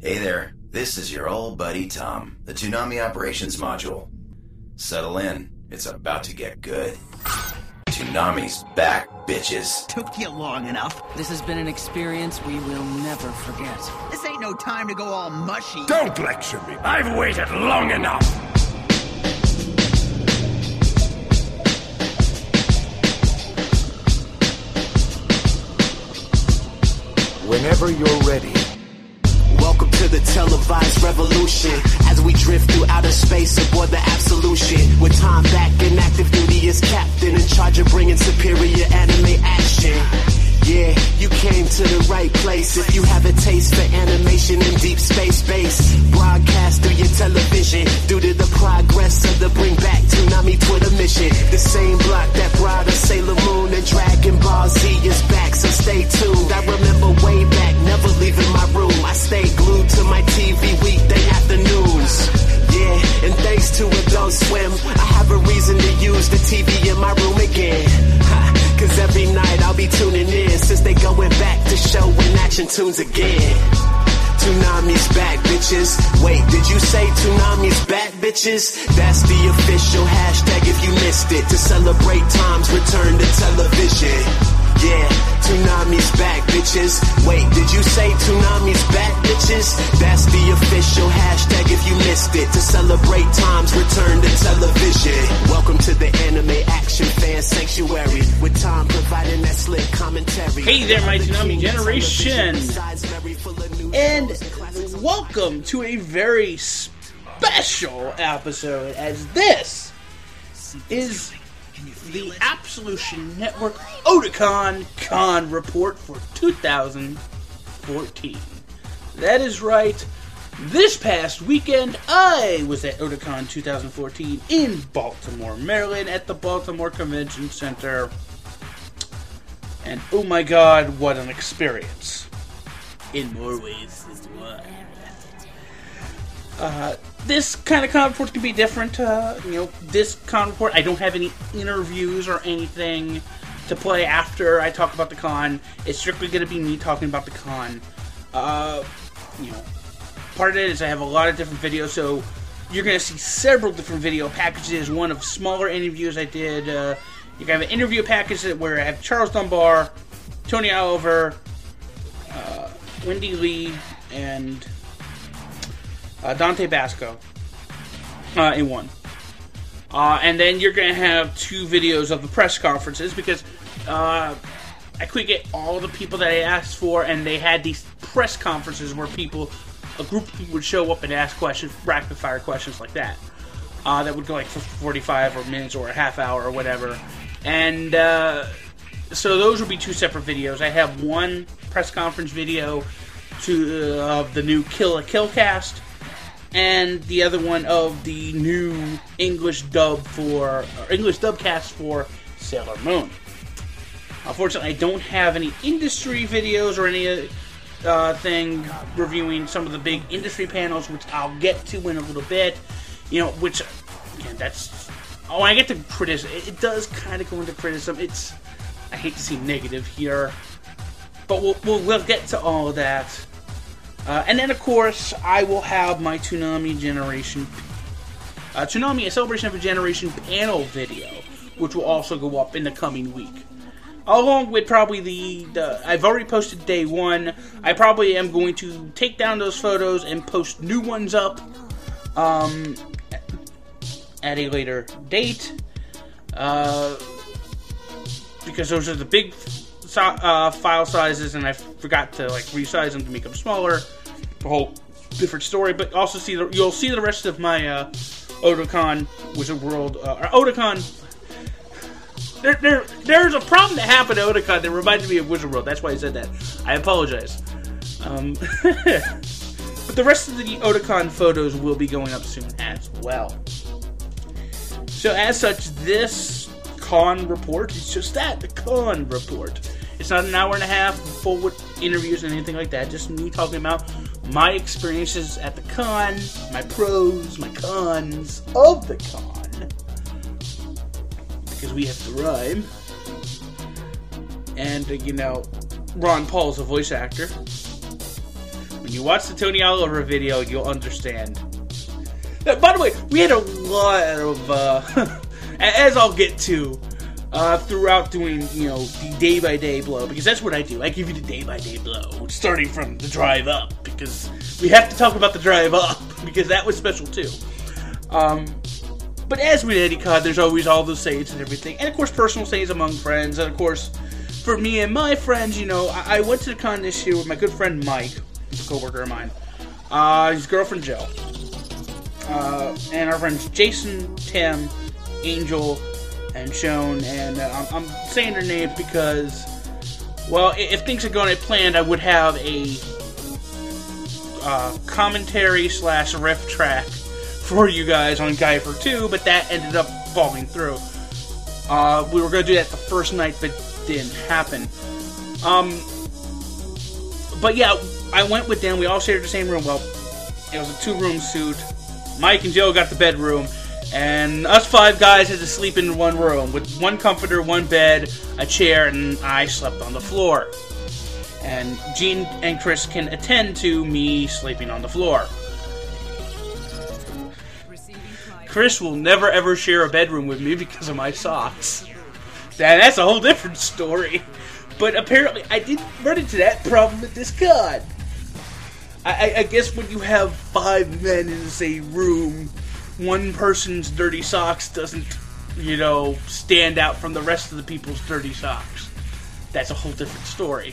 Hey there, this is your old buddy Tom, the Toonami Operations Module. Settle in, it's about to get good. Toonami's back, bitches. Took you long enough. This has been an experience we will never forget. This ain't no time to go all mushy. Don't lecture me. I've waited long enough. Whenever you're ready. Welcome to the televised revolution as we drift through outer space aboard the Absolution. With time back in active duty as captain in charge of bringing superior anime action. Yeah, you came to the right place if you have a taste for animation in deep space base. Broadcast through your television due to the progress of the Bring Back Toonami Twitter mission. The same block that brought us Sailor Moon and Dragon Ball Z is back, so stay tuned. I remember way back, never leaving my room. I stayed glued to my TV weekday afternoons. Yeah, and thanks to Adult Swim, I have a reason to use the TV in my room again. Cause every night I'll be tuning in since they going back to showing action tunes again. Toonami's back, bitches. Wait, did you say Toonami's back, bitches? That's the official hashtag if you missed it. To celebrate Tom's return to television. Yeah, Toonami's back, bitches. Wait, did you say Toonami's back, bitches? That's the official hashtag if you missed it. To celebrate Tom's return to television. Welcome to the Anime Action Fan Sanctuary with Tom providing that slick commentary. Hey there, my Toonami generation, and welcome to a very special episode, as this is the Absolution Network Otakon Con Report for 2014. That is right. This past weekend, I was at Otakon 2014 in Baltimore, Maryland, at the Baltimore Convention Center. And oh my god, what an experience. In more ways than one. This kind of con report can be different. This con report, I don't have any interviews or anything to play after I talk about the con. It's strictly going to be me talking about the con. Part of it is I have a lot of different videos, so you're going to see several different video packages. One of smaller interviews I did. You can have an interview package where I have Charles Dunbar, Tony Oliver, Wendy Lee, and Dante Basco in one. And then you're going to have two videos of the press conferences because I couldn't get all the people that I asked for, and they had these press conferences where a group of people would show up and ask questions, rapid fire questions like that. That would go like for 45 or minutes or a half hour or whatever. And so those would be two separate videos. I have one press conference video of the new Kill a Kill cast, and the other one of the new English dubcast for Sailor Moon. Unfortunately, I don't have any industry videos or any thing reviewing some of the big industry panels, which I'll get to in a little bit. Which again, that's when I get to criticism. It does kind of go into criticism. I hate to seem negative here, but we'll get to all of that. And then, of course, I will have my Toonami Generation... Toonami, A Celebration of a Generation panel video, which will also go up in the coming week. Along with probably I've already posted day one. I probably am going to take down those photos and post new ones up at a later date. Because those are the big file sizes, and I forgot to resize them to make them smaller. A whole different story, but also you'll see the rest of my Otakon Wizard World Otakon. There's a problem that happened at Otakon that reminded me of Wizard World. That's why I said that. I apologize. But the rest of the Otakon photos will be going up soon as well. So as such, this con report is just that, the con report. It's not an hour and a half full with interviews and anything like that. Just me talking about my experiences at the con, my pros, my cons of the con. Because we have to rhyme. And, Ron Paul's a voice actor. When you watch the Tony Oliver video, you'll understand. By the way, we had a lot of, as I'll get to, throughout doing, the day-by-day blow, because that's what I do. I give you the day-by-day blow, starting from the drive up, because we have to talk about the drive up, because that was special too. But as with Eddie Con, there's always all those sayings and everything, and of course personal sayings among friends, and of course, for me and my friends, I went to the con this year with my good friend Mike, who's a co-worker of mine, his girlfriend Jill, and our friends Jason, Tim, Angel, and Sean, and I'm saying their names because, well, if things had gone as planned, I would have a commentary / riff track for you guys on Guyver 2, but that ended up falling through. We were going to do that the first night, but didn't happen. But yeah, I went with them. We all shared the same room. Well, it was a 2-room suite. Mike and Joe got the bedroom, and us 5 guys had to sleep in one room with one comforter, one bed, a chair, and I slept on the floor. And Gene and Chris can attend to me sleeping on the floor. Chris will never ever share a bedroom with me because of my socks. That's a whole different story. But apparently I didn't run into that problem with this con. I guess when you have 5 men in the same room, one person's dirty socks doesn't, stand out from the rest of the people's dirty socks. That's a whole different story.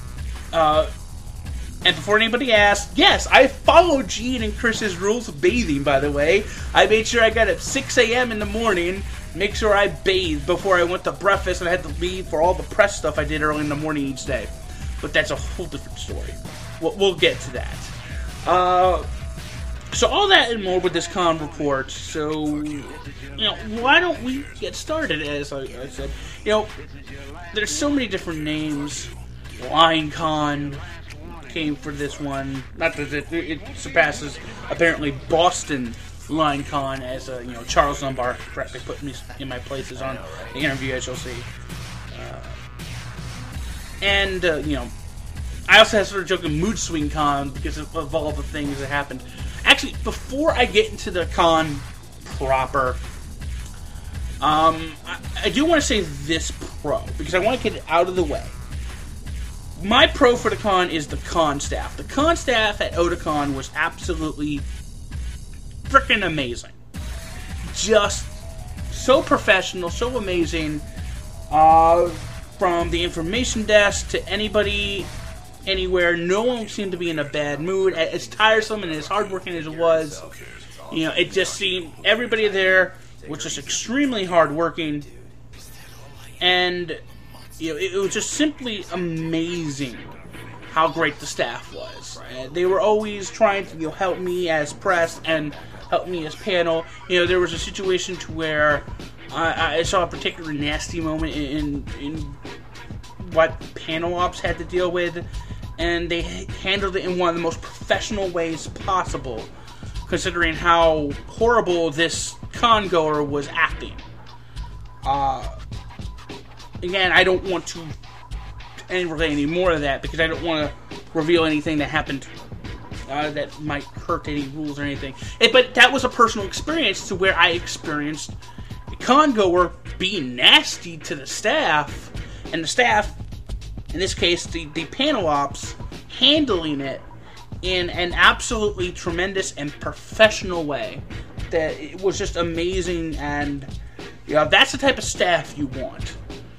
And before anybody asks, yes, I followed Gene and Chris's rules of bathing, by the way. I made sure I got up 6 a.m. in the morning, make sure I bathed before I went to breakfast, and I had to leave for all the press stuff I did early in the morning each day. But that's a whole different story. We'll get to that. So all that and more with this con report. So, why don't we get started, as I said. There's so many different names. LineCon came for this one. Not that it surpasses, apparently, Boston LineCon, as Charles Lombard correctly put me in my places on the interview, as you'll see. I also had sort of joking Mood Swing Con because of all the things that happened. Actually, before I get into the con proper, I do want to say this pro, because I want to get it out of the way. My pro for the con is the con staff. The con staff at Otakon was absolutely freaking amazing. Just so professional, so amazing. From the information desk to anybody, anywhere, no one seemed to be in a bad mood. As tiresome and as hardworking as it was, it just seemed everybody there was just extremely hardworking, and it was just simply amazing how great the staff was. They were always trying to help me as press and help me as panel. There was a situation to where I saw a particularly nasty moment in what panel ops had to deal with, and they handled it in one of the most professional ways possible, considering how horrible this con-goer was acting. Again, I don't want to relay any more of that, because I don't want to reveal anything that happened that might hurt any rules or anything. But that was a personal experience to where I experienced a con-goer being nasty to the staff, and the staff, in this case, the panel ops, handling it in an absolutely tremendous and professional way. That it was just amazing, and that's the type of staff you want.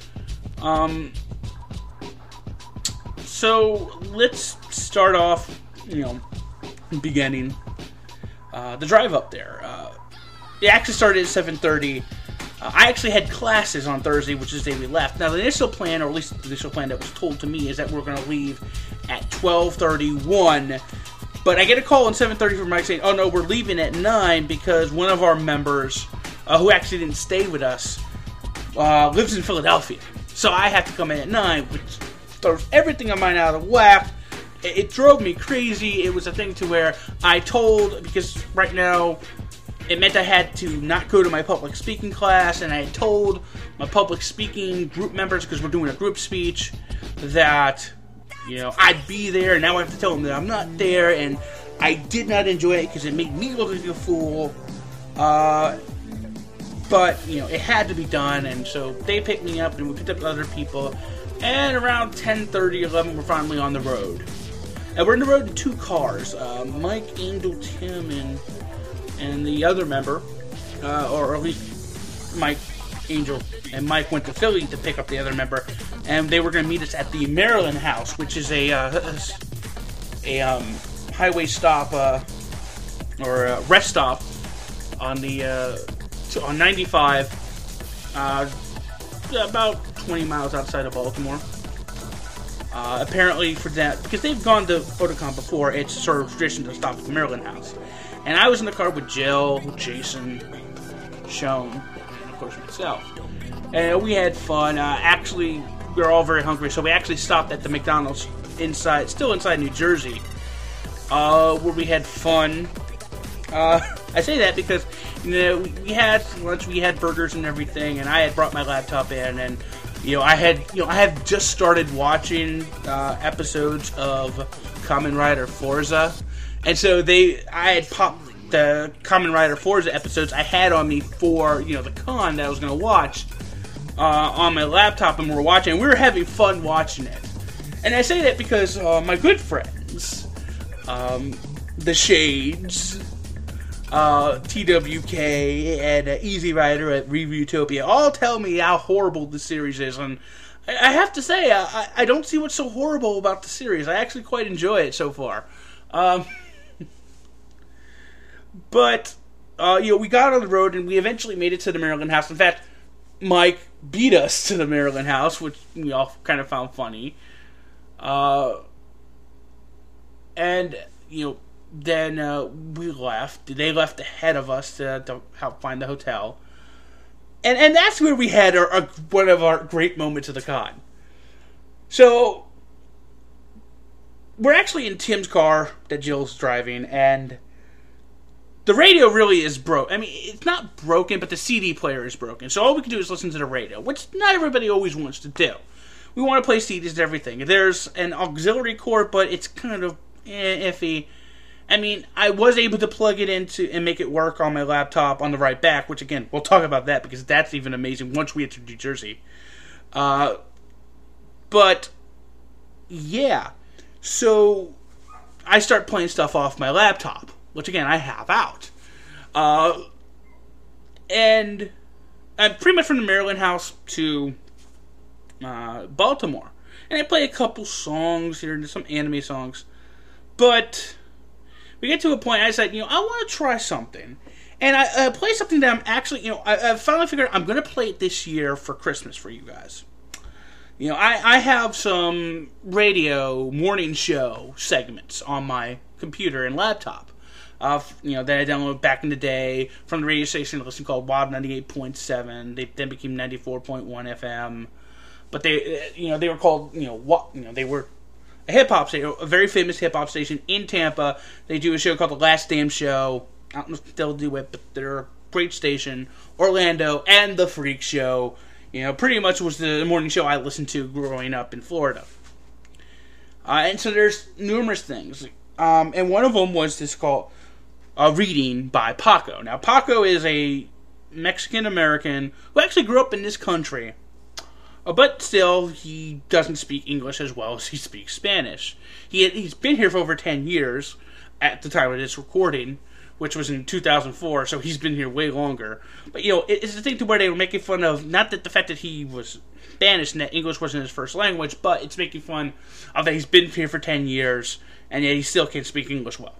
So let's start off, beginning. The drive up there. It actually started at 7:30. I actually had classes on Thursday, which is the day we left. Now, the initial plan, or at least the initial plan that was told to me, is that we're going to leave at 12:31. But I get a call on 7:30 from Mike saying, oh no, we're leaving at 9 because one of our members, who actually didn't stay with us, lives in Philadelphia. So I have to come in at 9, which throws everything of mine out of whack. It drove me crazy. It was a thing to where I told, because right now it meant I had to not go to my public speaking class, and I had told my public speaking group members, because we're doing a group speech, that I'd be there, and now I have to tell them that I'm not there, and I did not enjoy it because it made me look like a fool. But, it had to be done, and so they picked me up, and we picked up other people, and around 10:30, 11, we're finally on the road. And we're on the road in 2 cars. Mike, Angel, Tim, and the other member, or at least Mike, Angel, and Mike went to Philly to pick up the other member, and they were going to meet us at the Maryland House, which is a highway stop, or a rest stop on on 95, about 20 miles outside of Baltimore. Apparently for that, because they've gone to Otakon before, it's sort of tradition to stop at the Maryland House. And I was in the car with Jill, Jason, Sean, and of course myself. And we had fun. Actually, we were all very hungry, so we actually stopped at the McDonald's still inside New Jersey, where we had fun. I say that because, we had lunch, we had burgers and everything, and I had brought my laptop in, and I had just started watching episodes of Kamen Rider Forza, and so I had popped the Kamen Rider Forza episodes I had on me for the con that I was going to watch on my laptop, and we were watching, and we were having fun watching it. And I say that because my good friends, the Shades, TWK, and Easy Rider at Reviewtopia all tell me how horrible the series is, and I have to say, I don't see what's so horrible about the series. I actually quite enjoy it so far. But we got on the road, and we eventually made it to the Maryland House. In fact, Mike beat us to the Maryland House, which we all kind of found funny. Then we left. They left ahead of us to help find the hotel. And that's where we had one of our great moments of the con. So, we're actually in Tim's car that Jill's driving, and the radio really is broke. I mean, it's not broken, but the CD player is broken. So all we can do is listen to the radio, which not everybody always wants to do. We want to play CDs and everything. There's an auxiliary cord, but it's kind of iffy. I mean, I was able to plug it into and make it work on my laptop on the right back, which again, we'll talk about that because that's even amazing once we get to New Jersey. But, yeah. So, I start playing stuff off my laptop, which again, I have out. And I'm pretty much from the Maryland House to Baltimore. And I play a couple songs here, some anime songs. But we get to a point, I said, I want to try something. And I play something that I'm actually, I finally figured I'm going to play it this year for Christmas for you guys. I have some radio morning show segments on my computer and laptop. That I downloaded back in the day from the radio station I listened called Wild 98.7. They then became 94.1 FM. But they were called, they were a hip-hop station, a very famous hip-hop station in Tampa. They do a show called The Last Damn Show. I don't know if they'll do it, but they're a great station. Orlando and The Freak Show. Pretty much was the morning show I listened to growing up in Florida. And so there's numerous things. And one of them was this called Reading by Paco. Now, Paco is a Mexican-American who actually grew up in this country. But still, he doesn't speak English as well as he speaks Spanish. He's been here for over 10 years at the time of this recording, which was in 2004, so he's been here way longer. But, it's the thing to where they were making fun of, not that the fact that he was Spanish and that English wasn't his first language, but it's making fun of that he's been here for 10 years, and yet he still can't speak English well.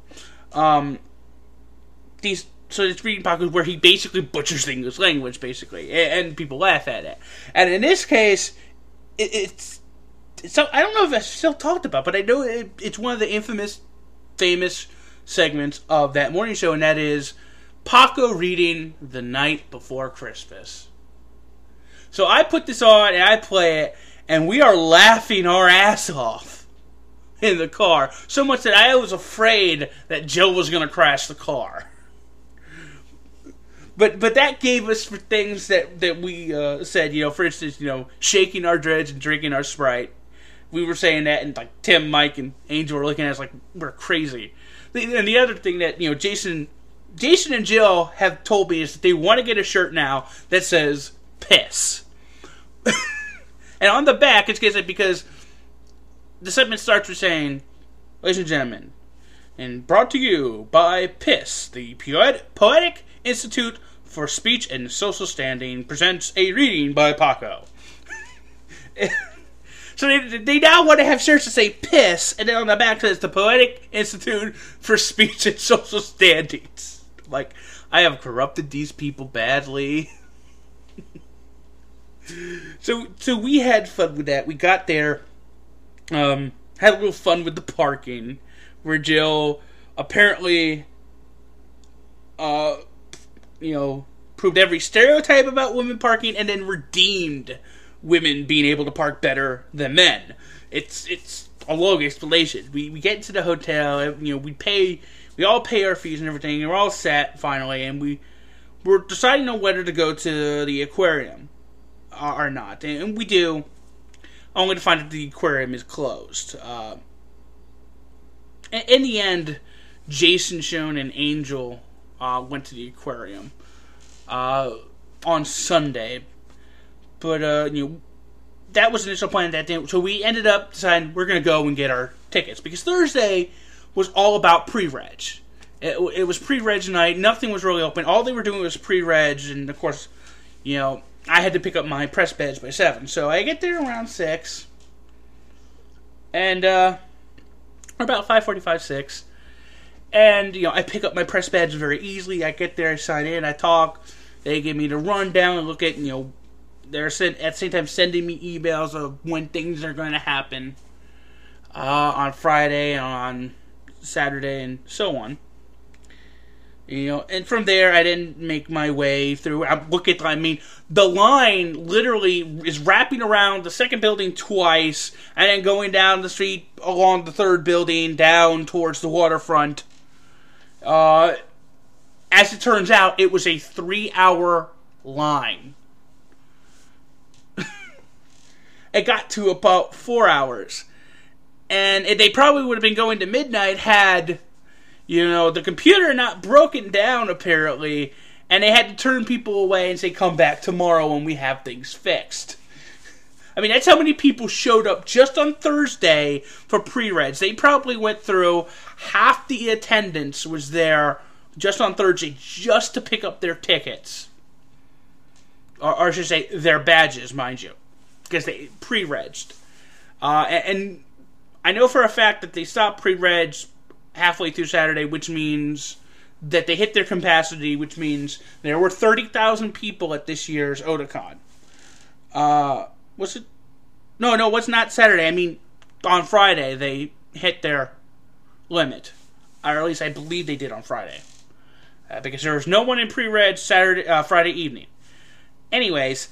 So it's Reading Paco where he basically butchers the English language, basically, and people laugh at it. And in this case, it's I don't know if it's still talked about, but I know it's one of the famous segments of that morning show, and that is Paco reading The Night Before Christmas. So I put this on, and I play it, and we are laughing our ass off in the car, so much that I was afraid that Joe was going to crash the car. But that gave us for things that we said, for instance, shaking our dreads and drinking our Sprite. we were saying that, and like Tim, Mike, and Angel were looking at us like we're crazy. And the other thing that, Jason and Jill have told me is that they want to get a shirt now that says piss. And on the back, it's because the segment starts with saying, ladies and gentlemen, and brought to you by PISS, the Poetic Institute for Speech and Social Standing, presents a reading by Paco. So they now want to have shirts that say piss, and then on the back says the Poetic Institute for Speech and Social Standings. Like, I have corrupted these people badly. So we had fun with that. We got there, had a little fun with the parking, where Jill apparently, proved every stereotype about women parking, and then redeemed women being able to park better than men. It's a long explanation. We get into the hotel, we all pay our fees and everything, and we're all set finally, and we're deciding on whether to go to the aquarium or not. And we do, only to find that the aquarium is closed. In the end, Jason, Sean, and Angel went to the aquarium on Sunday. But, that was the initial plan that day. So we ended up deciding we're going to go and get our tickets. Because Thursday was all about pre-reg. It was pre-reg night. Nothing was really open. All they were doing was pre-reg. And, of course, I had to pick up my press badge by 7. So I get there around 6. And, about 5:45, 6. And, I pick up my press badge very easily. I get there, I sign in, I talk. They give me the rundown and look at, they're at the same time sending me emails of when things are going to happen on Friday, on Saturday, and so on. And from there, I didn't make my way through. The line literally is wrapping around the second building twice, and then going down the street along the third building, down towards the waterfront. As it turns out, it was a 3-hour line. It got to about 4 hours. And they probably would have been going to midnight had, the computer not broken down, apparently, and they had to turn people away and say, come back tomorrow when we have things fixed. I mean, that's how many people showed up just on Thursday for pre-reg. They probably went through half the attendance was there just on Thursday just to pick up their tickets. Or I should say, their badges, mind you. Because they pre-regged. And I know for a fact that they stopped pre-reg halfway through Saturday, which means that they hit their capacity, which means there were 30,000 people at this year's Otakon. Was it? No, it was not Saturday. I mean, on Friday, they hit their limit. Or at least I believe they did on Friday. Because there was no one in pre-reg Friday evening. Anyways,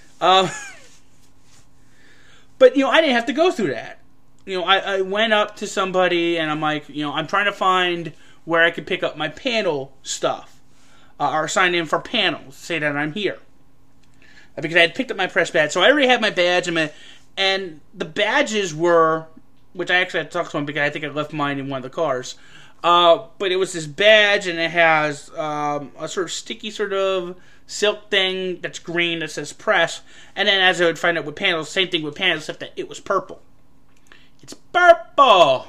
but, I didn't have to go through that. I went up to somebody and I'm like, I'm trying to find where I could pick up my panel stuff. Or sign in for panels, say that I'm here. Because I had picked up my press badge. So I already had my badge and the badges were, which I actually had to talk to someone because I think I left mine in one of the cars. But it was this badge and it has a sort of sticky sort of silk thing that's green that says press, and then as I would find out with panels, same thing with panels, except that it was purple. It's purple!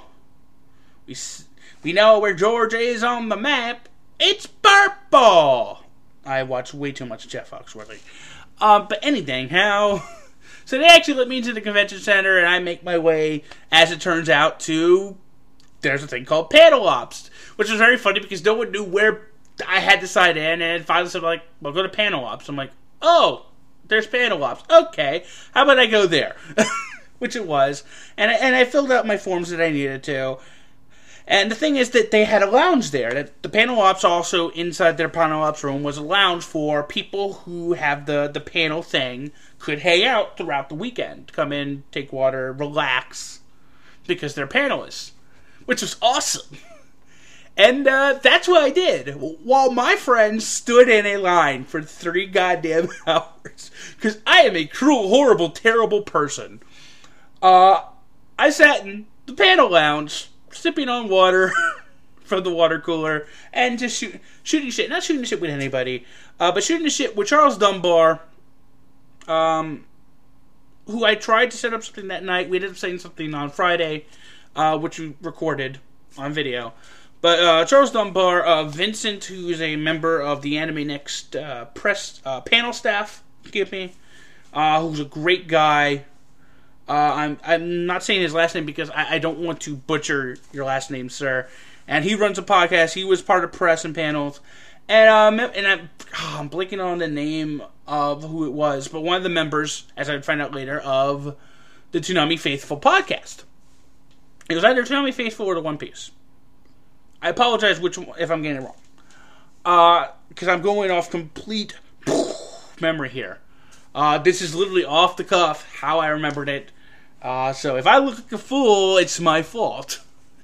We know where Georgia is on the map. It's purple! I watch way too much Jeff Foxworthy. But anything, so they actually let me into the convention center, and I make my way, as it turns out, to, there's a thing called Panel Ops, which was very funny because no one knew where I had to sign in, and finally said, well, go to Panel Ops. I'm like, oh, there's Panel Ops. Okay, how about I go there? Which it was. And I filled out my forms that I needed to. And the thing is that they had a lounge there. That the Panel Ops also, inside their Panel Ops room, was a lounge for people who have the panel thing, could hang out throughout the weekend. Come in, take water, relax, because they're panelists. Which was awesome. And that's what I did. While my friends stood in a line for 3 goddamn hours. Because I am a cruel, horrible, terrible person. I I sat in the panel lounge, sipping on water from the water cooler, and just shooting shit. Not shooting shit with anybody, but shooting the shit with Charles Dunbar, who I tried to set up something that night. We ended up saying something on Friday, which we recorded on video. But Charles Dunbar, Vincent, who's a member of the Anime Next press panel staff, who's a great guy. I'm not saying his last name because I don't want to butcher your last name, sir. And he runs a podcast. He was part of press and panels. And I'm blanking on the name of who it was, but one of the members, as I would find out later, of the Toonami Faithful podcast. It was either Toonami Faithful or the One Piece. I apologize if I'm getting it wrong. Because I'm going off complete memory here. This is literally off the cuff how I remembered it. So if I look like a fool, it's my fault.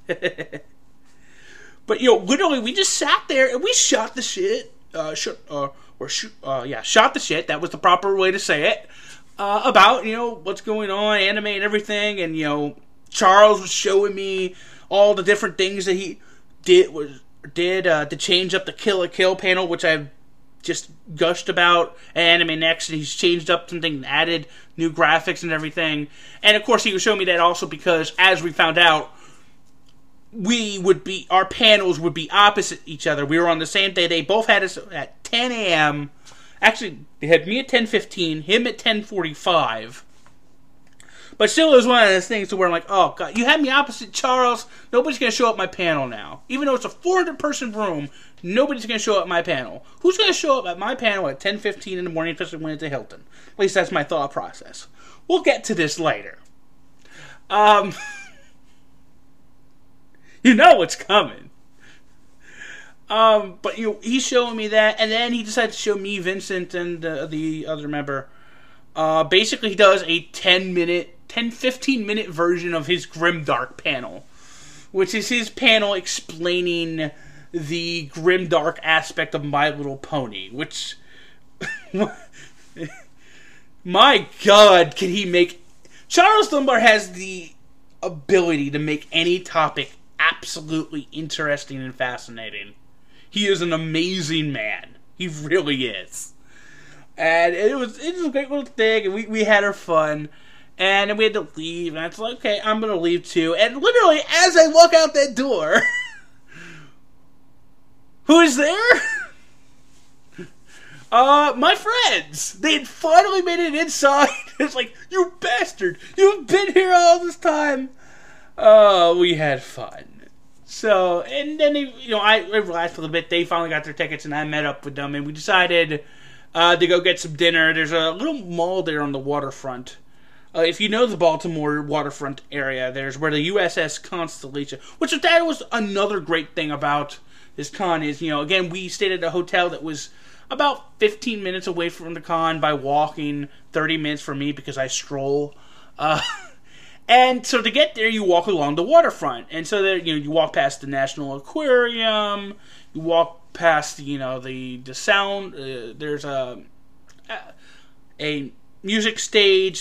But, literally, we just sat there and we shot the shit. Shot the shit. That was the proper way to say it. About, what's going on, anime and everything. And, Charles was showing me all the different things that he did to change up the Kill la Kill panel, which I've just gushed about at Anime Next, and he's changed up something and added new graphics and everything. And of course he was showing me that also because, as we found out, our panels would be opposite each other. We were on the same day. They both had us at 10 a.m. Actually, they had me at 10:15, him at 10:45. But still, it was one of those things where I'm like, oh, God, you had me opposite Charles. Nobody's going to show up my panel now. Even though it's a 400-person room, nobody's going to show up my panel. Who's going to show up at my panel at 10:15 in the morning, especially when it's at Hilton? At least that's my thought process. We'll get to this later. You know what's coming. But he's showing me that, and then he decided to show me, Vincent, and the other member. Basically, he does a 15-minute version of his Grimdark panel, which is his panel explaining the Grimdark aspect of My Little Pony, which, my God, can he make... Charles Dunbar has the ability to make any topic absolutely interesting and fascinating. He is an amazing man. He really is. And it was a great little thing, and we had our fun. And then we had to leave, and I was like, okay, I'm going to leave too. And literally, as I walk out that door, who is there? My friends. They had finally made it inside. It's like, you bastard, you've been here all this time. We had fun. So, and then, I relaxed a little bit. They finally got their tickets, and I met up with them, and we decided to go get some dinner. There's a little mall there on the waterfront. If you know the Baltimore waterfront area, there's where the USS Constellation, which that was another great thing about this con is, again, we stayed at a hotel that was about 15 minutes away from the con by walking, 30 minutes for me because I stroll. And so to get there, you walk along the waterfront. And so there, you walk past the National Aquarium, you walk past, the sound, there's a music stage,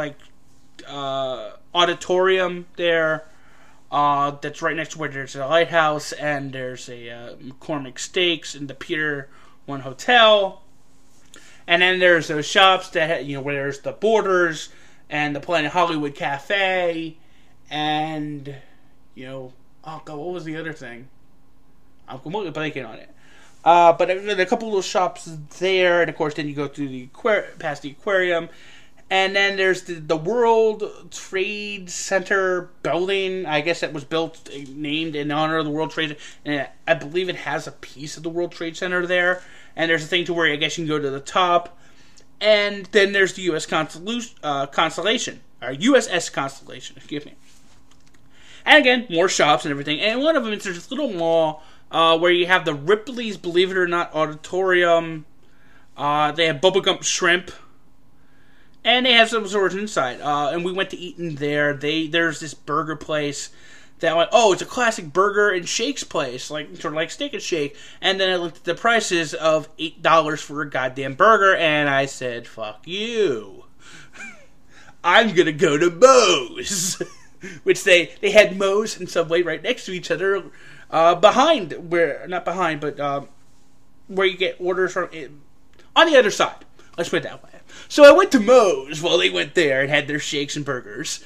auditorium there, that's right next to where there's a lighthouse, and there's a McCormick Steaks and the Pier 1 Hotel. And then there's those shops that, where there's the Borders, and the Planet Hollywood Cafe, and, oh God, what was the other thing? I'm completely blanking on it. But there are a couple little shops there, and of course then you go through past the aquarium, and then there's the World Trade Center building. I guess that was named in honor of the World Trade, and I believe it has a piece of the World Trade Center there, and there's a thing to where I guess you can go to the top. And then there's the USS Constellation, excuse me. And again, more shops and everything. And one of them is there's this little mall where you have the Ripley's Believe It or Not Auditorium. They have Bubblegum Shrimp. And they have some swords inside. And we went to eat in there. There's this burger place that went, it's a classic burger and shakes place, sort of like Steak and Shake. And then I looked at the prices of $8 for a goddamn burger, and I said, fuck you. I'm gonna go to Moe's. which they had Moe's and Subway right next to each other, behind where not behind, but where you get orders from on the other side. Let's put it that way. So I went to Moe's while they went there and had their shakes and burgers.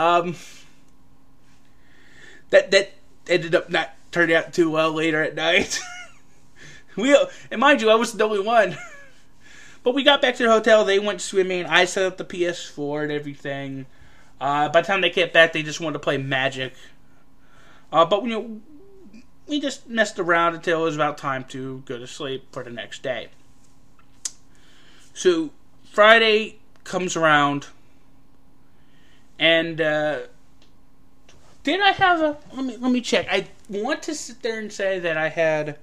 That ended up not turning out too well later at night. And mind you, I wasn't the only one. But we got back to the hotel. They went swimming. I set up the PS4 and everything. By the time they get back, they just wanted to play Magic. But we just messed around until it was about time to go to sleep for the next day. So Friday comes around, and did I have a? Let me check. I want to sit there and say that I had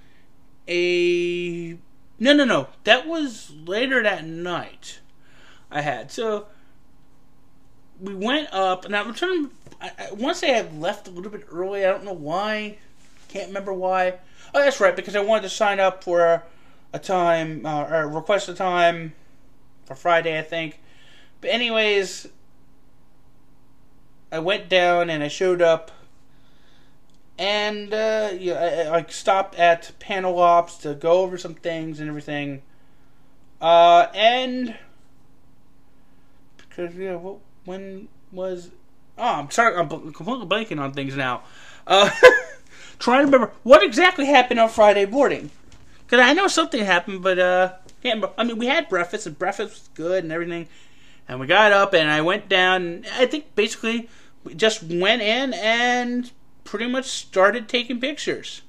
a. No. That was later that night. I had so. We went up, and I'm trying. I want to say I left a little bit early. I don't know why. Can't remember why. Oh, that's right, because I wanted to sign up for a time, or request a time for Friday, I think. But anyways, I went down and I showed up, and I stopped at Panel Ops to go over some things and everything. And because when was? Oh, I'm sorry, I'm completely blanking on things now. Trying to remember what exactly happened on Friday morning. Because I know something happened, but can't remember. I mean, we had breakfast, and breakfast was good and everything. And we got up, and I went down. And I think basically we just went in and pretty much started taking pictures.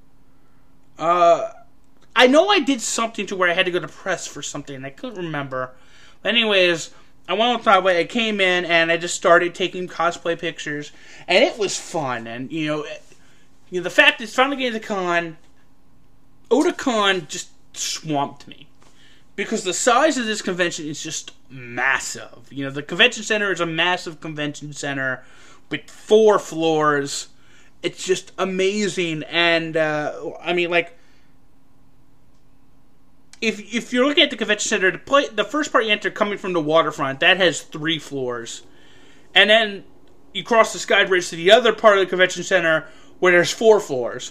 I know I did something to where I had to go to press for something, and I couldn't remember. But anyways, I went on my way. I came in, and I just started taking cosplay pictures, and it was fun. And the fact is, finally getting to the con, Otakon just swamped me. Because the size of this convention is just massive. The convention center is a massive convention center with 4 floors. It's just amazing. And, if you're looking at the convention center, the first part you enter coming from the waterfront, that has 3 floors. And then you cross the sky bridge to the other part of the convention center where there's 4 floors.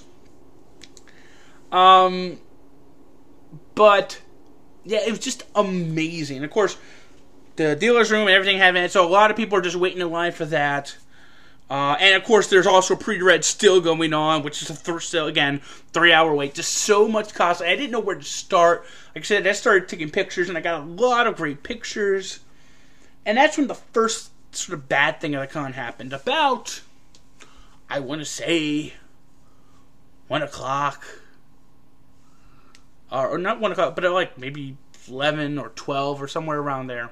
But yeah, it was just amazing. Of course, the dealer's room and everything had it, so a lot of people are just waiting in line for that. And of course, there's also pre-read still going on, which is still, again, 3-hour wait. Just so much cost. I didn't know where to start. Like I said, I started taking pictures, and I got a lot of great pictures. And that's when the first sort of bad thing of the con happened. About, I want to say, 1 o'clock. Or not 1 o'clock, but like maybe 11 or 12 or somewhere around there.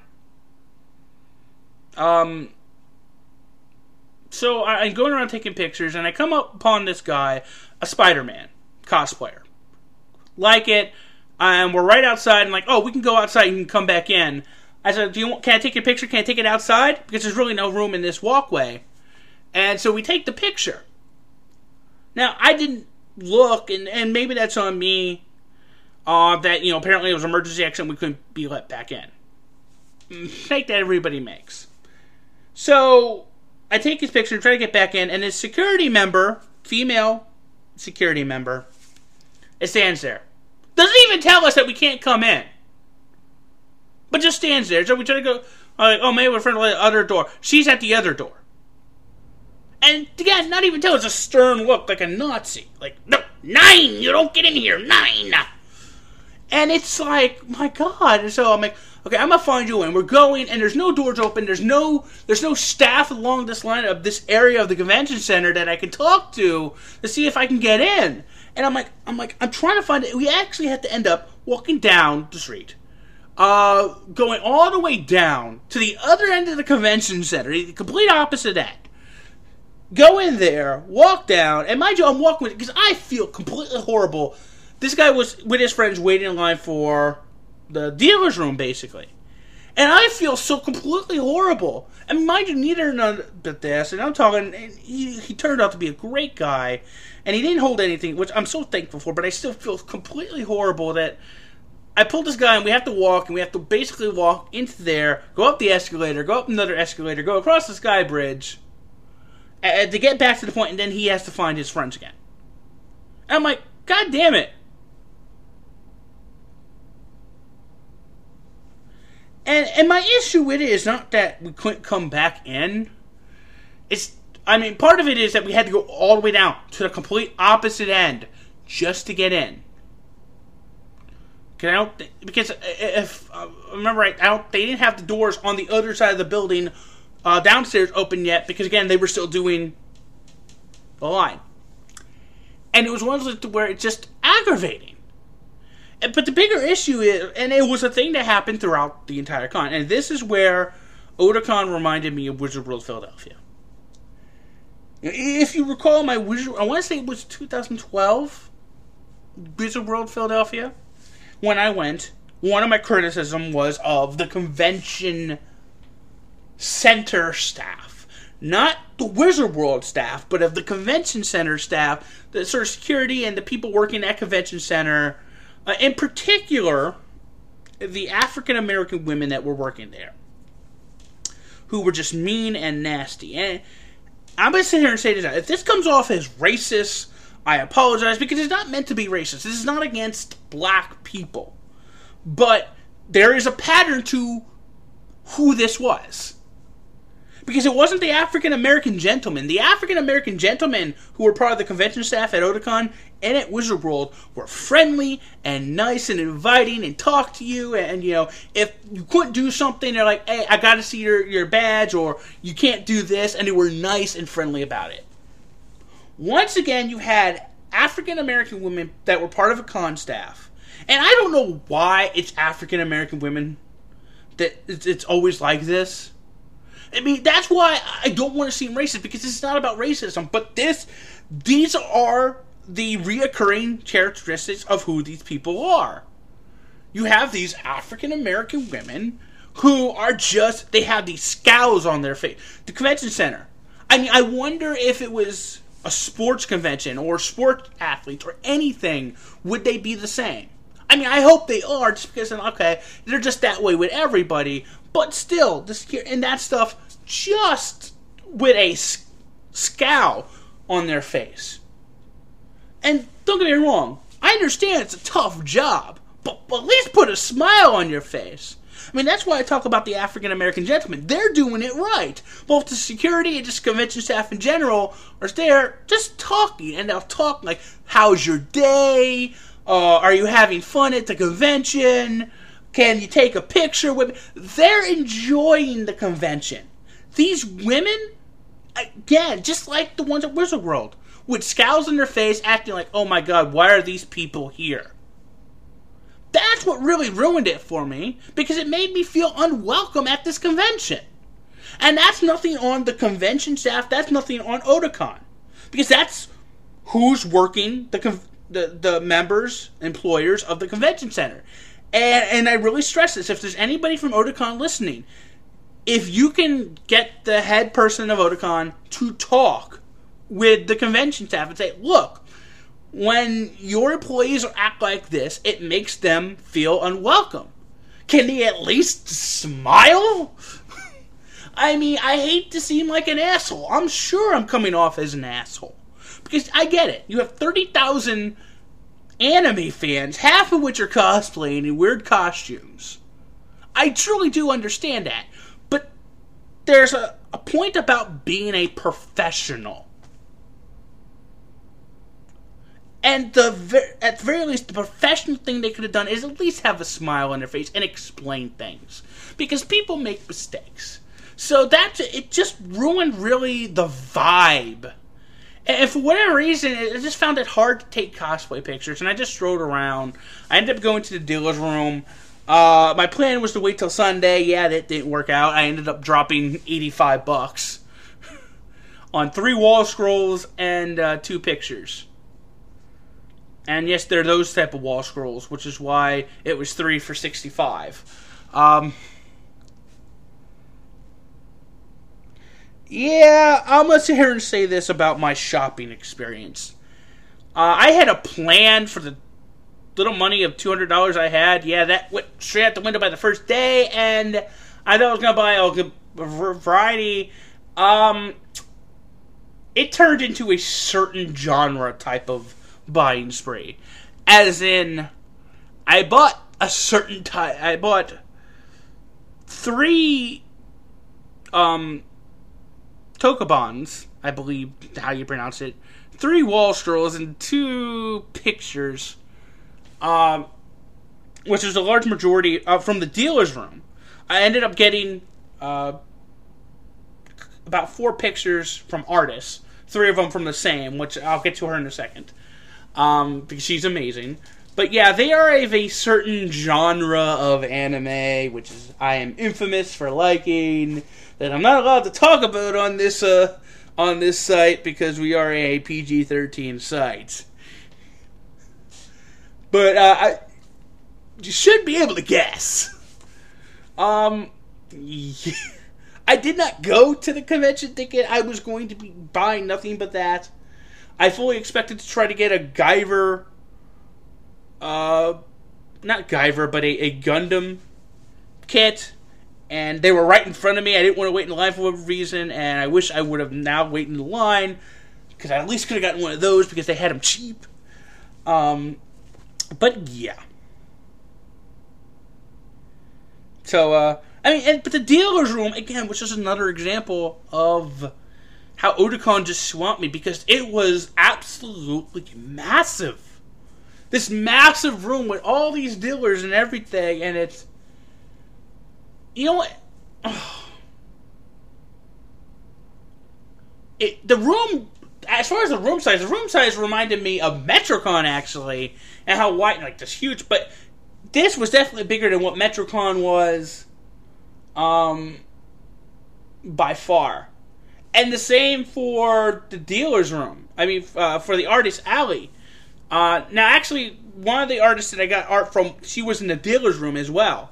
So I'm going around taking pictures, and I come up upon this guy, a Spider-Man cosplayer. Like it, and we're right outside, and like, oh, we can go outside and come back in. I said, can I take your picture? Can I take it outside? Because there's really no room in this walkway. And so we take the picture. Now, I didn't look, and maybe that's on me, that, apparently it was an emergency exit and we couldn't be let back in. Mistake that everybody makes. So I take his picture and try to get back in, and his security member, female security member, it stands there. Doesn't even tell us that we can't come in. But just stands there. So we try to go, maybe we're in front of the other door. She's at the other door. And again, not even tell us, a stern look like a Nazi. Like, no, 9, you don't get in here, 9. And it's like, my God. And so I'm like, okay, I'm going to find you in. We're going, and there's no doors open. There's no staff along this line of this area of the convention center that I can talk to see if I can get in. And I'm trying to find it. We actually have to end up walking down the street. Going all the way down to the other end of the convention center, the complete opposite of that. Go in there, walk down, and mind you, I'm walking with it because I feel completely horrible. This guy was with his friends waiting in line for the dealer's room, basically. And I feel so completely horrible. And mind you, neither none but this, and I'm talking, and he turned out to be a great guy, and he didn't hold anything, which I'm so thankful for, but I still feel completely horrible that I pulled this guy, and we have to walk, and we have to basically walk into there, go up the escalator, go up another escalator, go across the sky bridge, to get back to the point, and then he has to find his friends again. And I'm like, God damn it. And my issue with it is not that we couldn't come back in. Part of it is that we had to go all the way down to the complete opposite end just to get in. Because if I remember right, they didn't have the doors on the other side of the building downstairs open yet, because again, they were still doing the line. And it was one of those where it's just aggravating. But the bigger issue is, and it was a thing that happened throughout the entire con, and this is where Otakon reminded me of Wizard World Philadelphia. If you recall I want to say it was 2012, Wizard World Philadelphia, when I went, one of my criticism was of the convention center staff. Not the Wizard World staff, but of the convention center staff, the sort of security and the people working at convention center. In particular, the African American women that were working there, who were just mean and nasty. And I'm going to sit here and say this out. If this comes off as racist, I apologize, because it's not meant to be racist. This is not against black people. But there is a pattern to who this was. Because it wasn't the African American gentlemen. The African American gentlemen who were part of the convention staff at Otakon and at Wizard World were friendly and nice and inviting and talked to you. And, if you couldn't do something, they're like, hey, I got to see your badge, or you can't do this. And they were nice and friendly about it. Once again, you had African American women that were part of a con staff. And I don't know why it's African American women that it's always like this. That's why I don't want to seem racist, because it's not about racism, but these are the reoccurring characteristics of who these people are. You have these African American women who are they have these scowls on their face. The convention center. I wonder if it was a sports convention or sports athletes or anything, would they be the same? I hope they are, just because, okay, they're just that way with everybody, but still, and that stuff, just with a scowl on their face. And don't get me wrong, I understand it's a tough job, but at least put a smile on your face. That's why I talk about the African American gentlemen. They're doing it right. Both the security and just convention staff in general are there just talking, and they'll talk like, how's your day? Are you having fun at the convention? Can you take a picture with me? They're enjoying the convention. These women, again, just like the ones at Wizard World, with scowls on their face, acting like, oh my god, why are these people here? That's what really ruined it for me, because it made me feel unwelcome at this convention. And that's nothing on the convention staff, that's nothing on Otakon. Because that's who's working the members, employers of the convention center. And I really stress this, if there's anybody from Otakon listening, if you can get the head person of Otakon to talk with the convention staff and say, look, when your employees act like this, it makes them feel unwelcome. Can they at least smile? I hate to seem like an asshole. I'm sure I'm coming off as an asshole. Because I get it. You have 30,000 anime fans, half of which are cosplaying in weird costumes. I truly do understand that. But there's a point about being a professional. And at the very least, the professional thing they could have done is at least have a smile on their face and explain things. Because people make mistakes. So it just ruined really the vibe. And for whatever reason, I just found it hard to take cosplay pictures, and I just strolled around. I ended up going to the dealer's room. My plan was to wait till Sunday. Yeah, that didn't work out. I ended up dropping $85 on 3 wall scrolls and 2 pictures. And yes, they're those type of wall scrolls, which is why it was 3 for $65. Yeah, I'm going to sit here and say this about my shopping experience. I had a plan for the little money of $200 I had. Yeah, that went straight out the window by the first day, and I thought I was going to buy a variety. it turned into a certain genre type of buying spree. As in, I bought a certain type. I bought 3 Tokobons, I believe how you pronounce it, 3 wall strolls and 2 pictures, which is a large majority from the dealer's room. I ended up getting about 4 pictures from artists, 3 of them from the same, which I'll get to her in a second, because she's amazing. But yeah, they are of a certain genre of anime, which is I am infamous for liking, that I'm not allowed to talk about on this site because we are a PG-13 site. But you should be able to guess. Yeah. I did not go to the convention ticket. I was going to be buying nothing but that. I fully expected to try to get a Guyver, not Guyver, but a Gundam kit, and they were right in front of me. I didn't want to wait in line for whatever reason, and I wish I would have now waited in the line, because I at least could have gotten one of those, because they had them cheap. But yeah. So, but the dealer's room, again, was just another example of how Otakon just swamped me, because it was absolutely massive. This massive room with all these dealers and everything, and it's... You know what? The room... As far as the room size reminded me of Metrocon, actually, and how wide, like, this huge, but this was definitely bigger than what Metrocon was, by far. And the same for the dealer's room. I mean, for the artist alley. Now, actually, one of the artists that I got art from, she was in the dealer's room as well.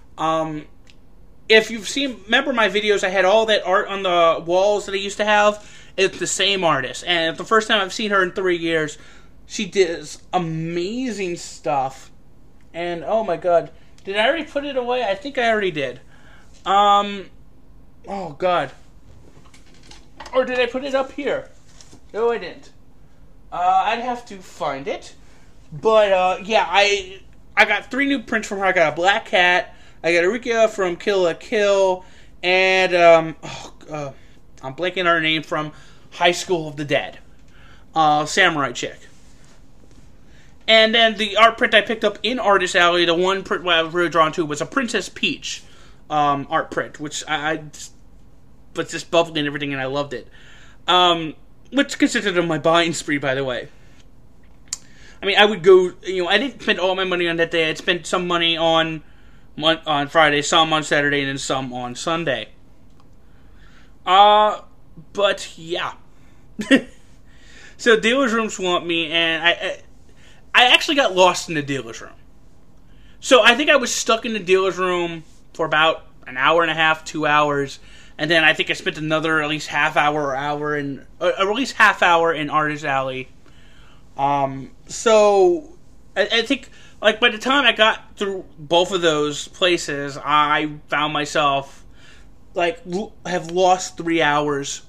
If you've seen, remember my videos, I had all that art on the walls that I used to have. It's the same artist. And the first time I've seen her in 3 years, she does amazing stuff. And, oh my god, did I already put it away? I think I already did. Oh god. Or did I put it up here? No, I didn't. I'd have to find it. But, yeah, I got 3 new prints from her. I got a Black Cat, I got a Rukia from Kill la Kill, and, I'm blanking on her name from High School of the Dead. Samurai chick. And then the art print I picked up in Artist Alley, the one print I was really drawn to, was a Princess Peach art print, which I was just bubbly and everything, and I loved it. Which consisted of my buying spree, by the way. I mean, I would go, I didn't spend all my money on that day. I'd spent some money on Friday, some on Saturday, and then some on Sunday. But, yeah. So, dealer's room swamped me, and I actually got lost in the dealer's room. So, I think I was stuck in the dealer's room for about an hour and a half, 2 hours, and then I think I spent another at least half hour or at least half hour in Artist Alley. So, I think, like, by the time I got through both of those places, I found myself, like, have lost 3 hours.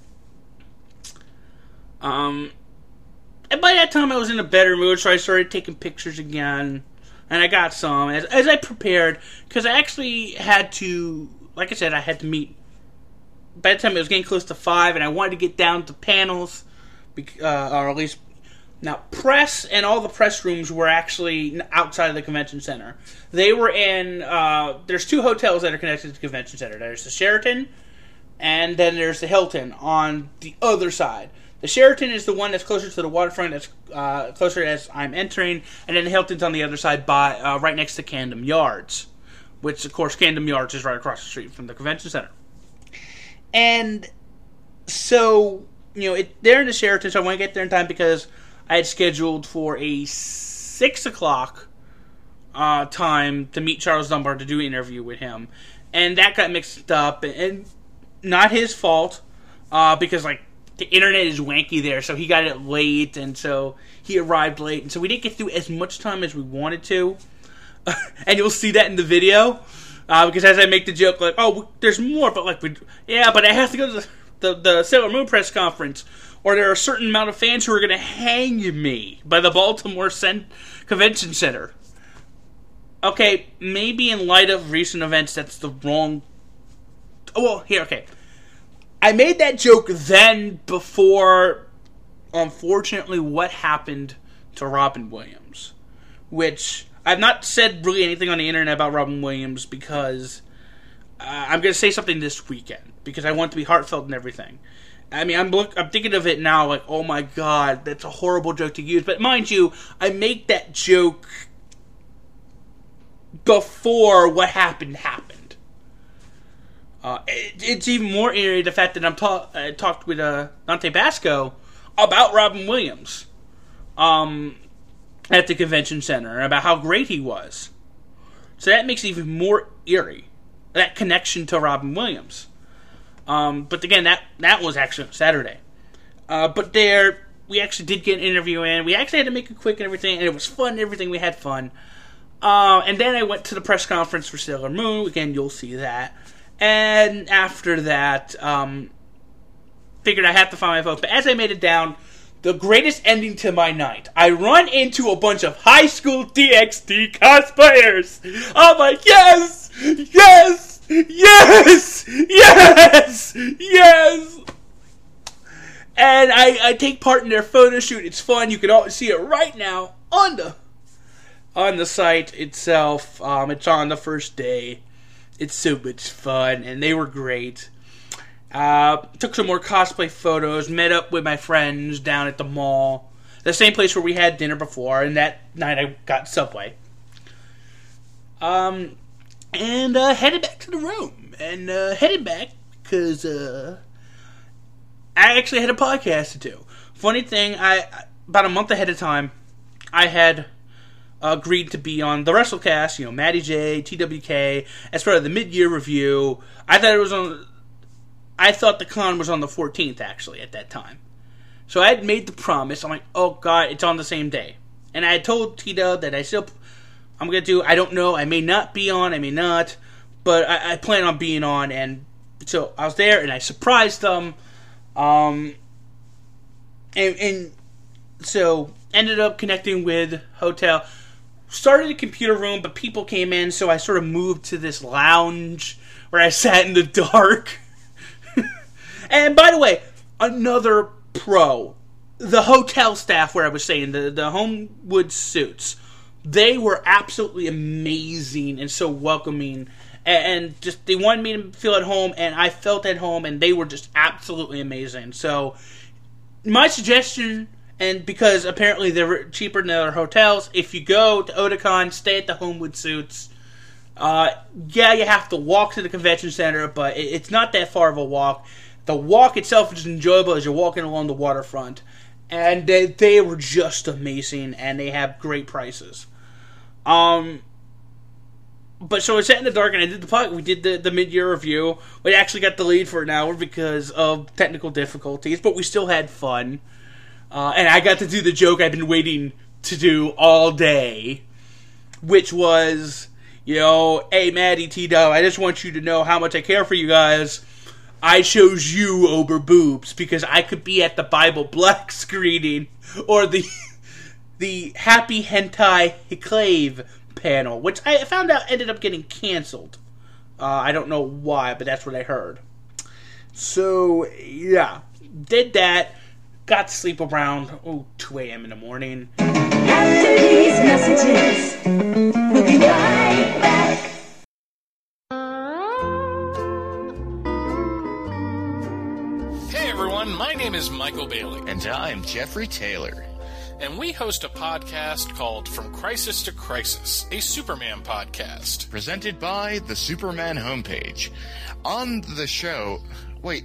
And by that time I was in a better mood, so I started taking pictures again, and I got some, as I prepared, because I actually had to, like I said, I had to meet, by the time it was getting close to 5, and I wanted to get down to panels, or at least, now, press and all the press rooms were actually outside of the convention center. They were in, there's 2 hotels that are connected to the convention center. There's the Sheraton, and then there's the Hilton on the other side. The Sheraton is the one that's closer to the waterfront, that's closer as I'm entering, and then the Hilton's on the other side by right next to Camden Yards, which, of course, Camden Yards is right across the street from the convention center. And so, they're in the Sheraton, so I want to get there in time because I had scheduled for a 6 o'clock time to meet Charles Dunbar to do an interview with him. And that got mixed up, and not his fault, because, like, the internet is wanky there, so he got it late, and so he arrived late, and so we didn't get through as much time as we wanted to. And you'll see that in the video, because as I make the joke, like, oh, there's more, but like, but I have to go to the the Sailor Moon press conference, or there are a certain amount of fans who are going to hang me by the Baltimore Convention Center. Okay, maybe in light of recent events, that's the wrong... Oh, well, here, okay. I made that joke then before, unfortunately, what happened to Robin Williams. Which, I've not said really anything on the internet about Robin Williams because I'm going to say something this weekend. Because I want it to be heartfelt and everything. I mean, I'm thinking of it now like, oh my god, that's a horrible joke to use. But mind you, I make that joke before what happened. It's even more eerie the fact that I talked with Dante Basco about Robin Williams at the convention center, about how great he was. So that makes it even more eerie, that connection to Robin Williams. But again, that was actually on Saturday. But there, we actually did get an interview in. We actually had to make it quick and everything, and it was fun and everything. We had fun. And then I went to the press conference for Sailor Moon. Again, you'll see that. And after that, figured I had to find my vote. But as I made it down, the greatest ending to my night, I run into a bunch of high school DxD cosplayers. I'm like, yes! Yes! Yes! Yes! Yes! And I take part in their photo shoot. It's fun. You can all see it right now on the site itself. It's on the first day. It's so much fun, and they were great. Took some more cosplay photos, met up with my friends down at the mall, the same place where we had dinner before, and that night I got Subway. And headed back to the room, and headed back because I actually had a podcast to do. Funny thing, about a month ahead of time, I had agreed to be on the WrestleCast, Matty J, TWK, as part of the mid-year review. I thought the con was on the 14th, actually, at that time. So I had made the promise. I'm like, oh god, it's on the same day. And I had told Tito that I'm going to do, I don't know, I may not be on, I may not, but I plan on being on, and so I was there, and I surprised them, and so ended up connecting with Hotel. Started a computer room, but people came in, so I sort of moved to this lounge where I sat in the dark. And by the way, another pro, the hotel staff where I was staying, the Homewood Suits, they were absolutely amazing and so welcoming, and just they wanted me to feel at home, and I felt at home, and they were just absolutely amazing. So my suggestion, and because apparently they're cheaper than other hotels, if you go to Otakon, stay at the Homewood Suits. Yeah, you have to walk to the convention center, but it's not that far of a walk. The walk itself is enjoyable as you're walking along the waterfront. And they were just amazing, and they have great prices. But so I sat in the dark, and I did we did the mid-year review. We actually got delayed for an hour because of technical difficulties, but we still had fun. And I got to do the joke I've been waiting to do all day, which was, hey, Maddie, T-Dub, I just want you to know how much I care for you guys. I chose you over boobs because I could be at the Bible Black screening or the Happy Hentai Hiclave panel, which I found out ended up getting canceled. I don't know why, but that's what I heard. So, yeah, did that. Got to sleep around 2 a.m. in the morning. After these messages, we'll be right back. Hey everyone, my name is Michael Bailey. And I'm Jeffrey Taylor. And we host a podcast called From Crisis to Crisis, a Superman podcast. Presented by the Superman homepage. On the show... Wait.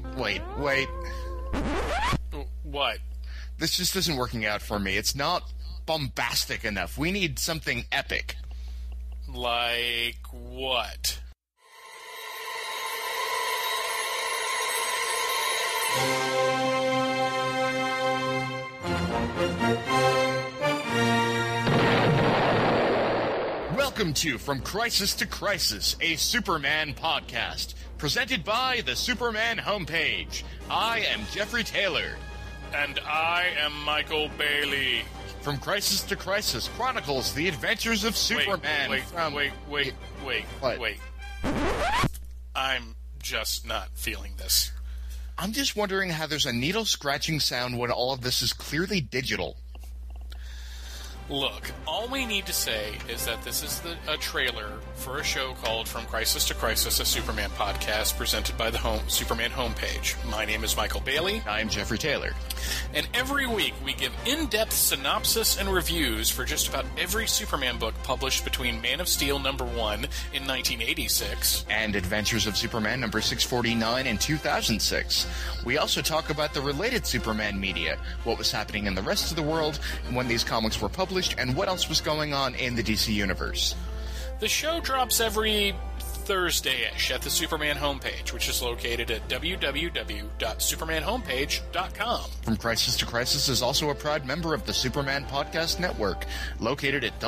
What? This just isn't working out for me. It's not bombastic enough. We need something epic. Like what? Welcome to From Crisis to Crisis, a Superman podcast. presented by the Superman homepage. I am Jeffrey Taylor. And I am Michael Bailey. From Crisis to Crisis chronicles the adventures of Superman. Wait. What? I'm just not feeling this. I'm just wondering how there's a needle scratching sound when all of this is clearly digital. Look, all we need to say is that this is a trailer for a show called From Crisis to Crisis, a Superman podcast presented by the Superman homepage. My name is Michael Bailey. I am Jeffrey Taylor. And every week we give in-depth synopsis and reviews for just about every Superman book published between Man of Steel #1 in 1986 and Adventures of Superman number 649 in 2006. We also talk about the related Superman media, what was happening in the rest of the world when these comics were published, and what else was going on in the DC Universe. The show drops every Thursday-ish at the Superman homepage, which is located at www.supermanhomepage.com. From Crisis to Crisis is also a proud member of the Superman Podcast Network, located at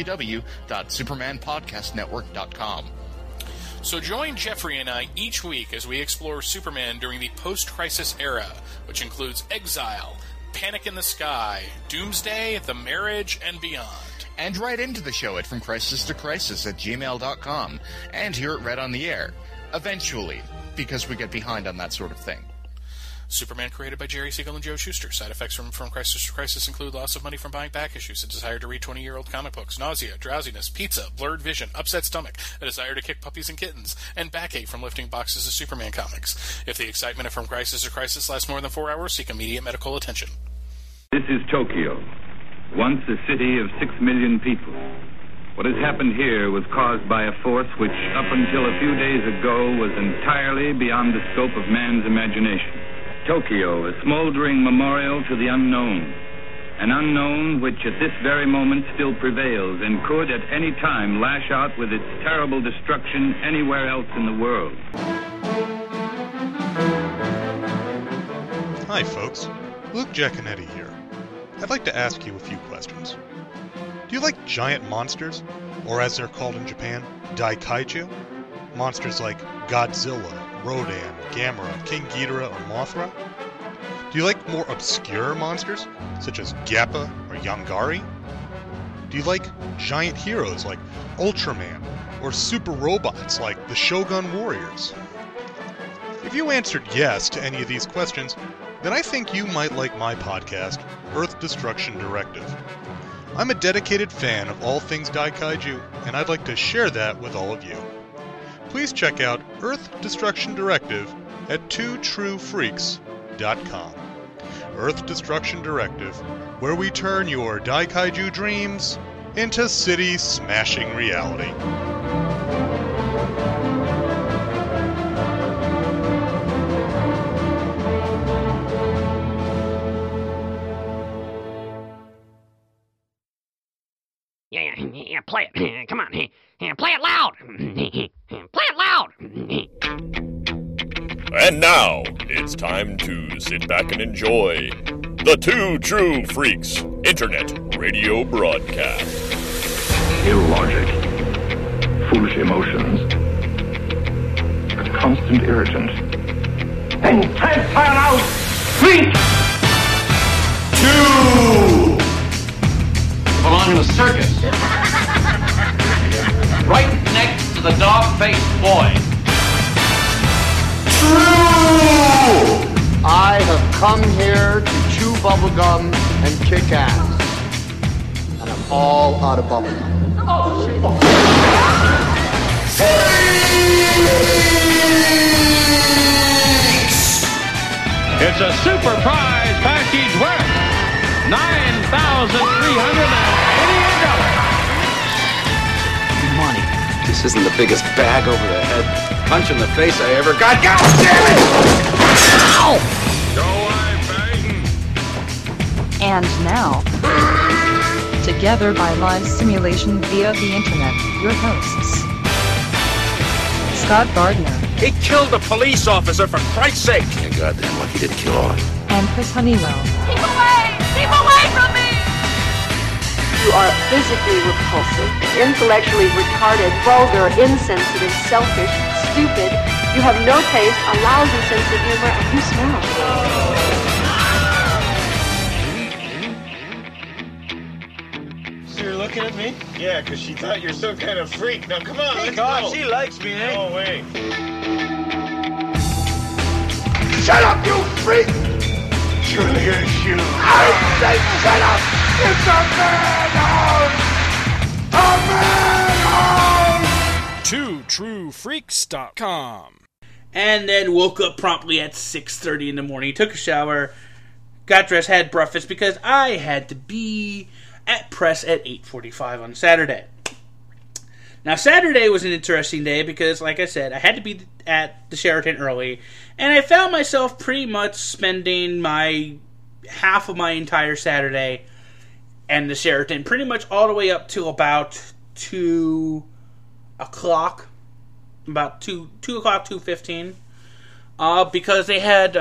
www.supermanpodcastnetwork.com. So join Jeffrey and I each week as we explore Superman during the post-crisis era, which includes Exile, Panic in the Sky, Doomsday, The Marriage, and beyond. And write into the show at FromCrisisToCrisis@gmail.com and hear it read on the air. Eventually, because we get behind on that sort of thing. Superman created by Jerry Siegel and Joe Shuster. Side effects from Crisis to Crisis include loss of money from buying back issues, a desire to read 20-year-old comic books, nausea, drowsiness, pizza, blurred vision, upset stomach, a desire to kick puppies and kittens, and backache from lifting boxes of Superman comics. If the excitement of From Crisis to Crisis lasts more than 4 hours, seek immediate medical attention. This is Tokyo, once a city of 6 million people. What has happened here was caused by a force which, up until a few days ago, was entirely beyond the scope of man's imagination. Tokyo, a smoldering memorial to the unknown. An unknown which at this very moment still prevails and could at any time lash out with its terrible destruction anywhere else in the world. Hi folks, Luke Giaconetti here. I'd like to ask you a few questions. Do you like giant monsters? Or as they're called in Japan, Daikaiju? Monsters like Godzilla, Rodan, Gamera, King Ghidorah, or Mothra? Do you like more obscure monsters, such as Gappa or Yongari? Do you like giant heroes like Ultraman, or super robots like the Shogun Warriors? If you answered yes to any of these questions, then I think you might like my podcast, Earth Destruction Directive. I'm a dedicated fan of all things Daikaiju, and I'd like to share that with all of you. Please check out Earth Destruction Directive at twotruefreaks.com. Earth Destruction Directive, where we turn your Daikaiju dreams into city-smashing reality. Yeah, play it. Come on. Play it loud. Play it loud. And now, it's time to sit back and enjoy the Two True Freaks Internet Radio Broadcast. Illogic, foolish emotions, a constant irritant. And time out! Freak! Two! Belong in a circus. Right next to the dog-faced boy. True! I have come here to chew bubblegum and kick ass. And I'm all out of bubblegum. It's a super prize package worth $9,388. Money. This isn't the biggest bag over the head punch in the face I ever got. God damn it! Ow! Go away, Peyton! And now, together by live simulation via the internet, your hosts, Scott Gardner. He killed a police officer, for Christ's sake! You're goddamn lucky he didn't kill all. And Chris Honeywell. Keep away! Keep away from me! You are physically repulsive, intellectually retarded, vulgar, insensitive, selfish, stupid, You have no taste, a lousy sense of humor, and you smell. So you're looking at me? Yeah, because she thought you're some kind of freak. Now come on, let's go. She likes me, eh? No way. Shut up, you freak! Julius, you. I said shut up! It's a madhouse! A madhouse! TwoTrueFreaks.com. And then woke up promptly at 6:30 in the morning, took a shower, got dressed, had breakfast, because I had to be at press at 8:45 on Saturday. Now, Saturday was an interesting day because, like I said, I had to be at the Sheraton early, and I found myself pretty much spending half of my entire Saturday and the Sheraton, pretty much all the way up till about 2 o'clock, about 2 o'clock, 2:15, because they had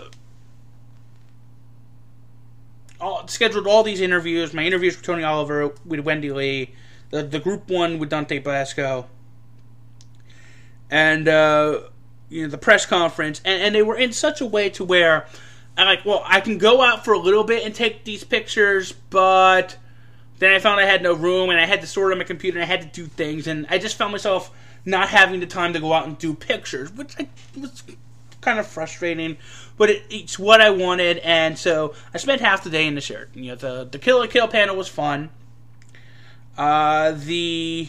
scheduled all these interviews. My interviews with Tony Oliver, with Wendy Lee, the group one with Dante Blasco, and the press conference, and they were in such a way to where I'm like, well, I can go out for a little bit and take these pictures, but then I found I had no room, and I had to store it on my computer, and I had to do things, and I just found myself not having the time to go out and do pictures, which was kind of frustrating, but it's what I wanted, and so I spent half the day in the Sheraton. The Kill la Kill panel was fun. The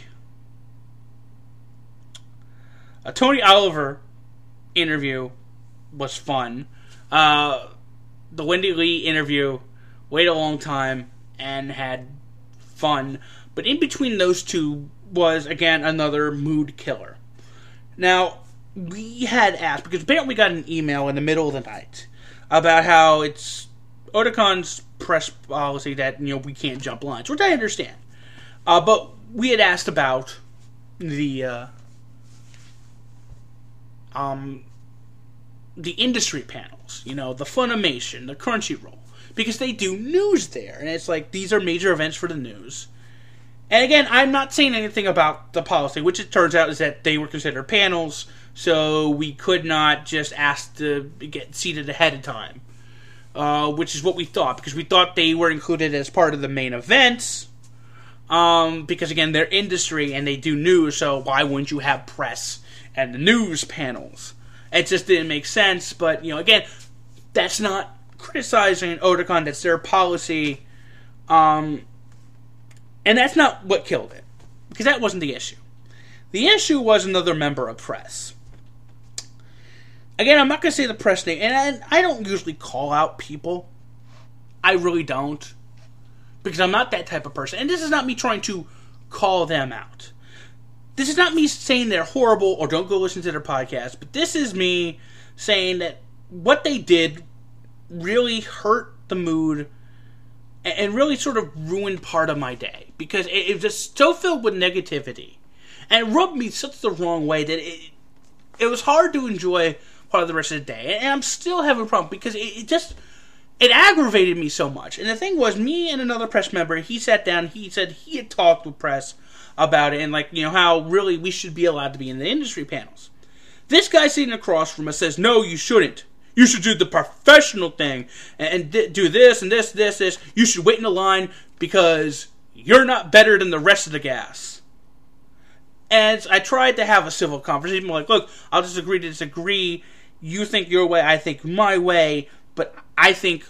Tony Oliver interview was fun. The Wendy Lee interview, waited a long time and had fun, but in between those two was, again, another mood killer. Now, we had asked, because apparently we got an email in the middle of the night about how it's Otacon's press policy that, we can't jump lines, which I understand. But we had asked about the industry panels, the Funimation, the Crunchyroll, because they do news there, and it's like, these are major events for the news. And again, I'm not saying anything about the policy, which it turns out is that they were considered panels, so we could not just ask to get seated ahead of time, which is what we thought, because we thought they were included as part of the main events, because again, they're industry and they do news, so why wouldn't you have press and the news panels? It just didn't make sense, but, again, that's not criticizing Otakon, that's their policy, and that's not what killed it, because that wasn't the issue. The issue was another member of press. Again, I'm not going to say the press name, and I don't usually call out people. I really don't, because I'm not that type of person, and this is not me trying to call them out. This is not me saying they're horrible or don't go listen to their podcast, but this is me saying that what they did really hurt the mood and really sort of ruined part of my day, because it was just so filled with negativity, and it rubbed me such the wrong way that it was hard to enjoy part of the rest of the day, and I'm still having a problem, because it aggravated me so much. And the thing was, me and another press member, he sat down, he said he had talked with press about it, and how really we should be allowed to be in the industry panels. This guy sitting across from us says, no, you shouldn't. You should do the professional thing, and do this, and this. You should wait in the line, because you're not better than the rest of the gas. And I tried to have a civil conversation, like, look, I'll just agree to disagree. You think your way, I think my way, but I think,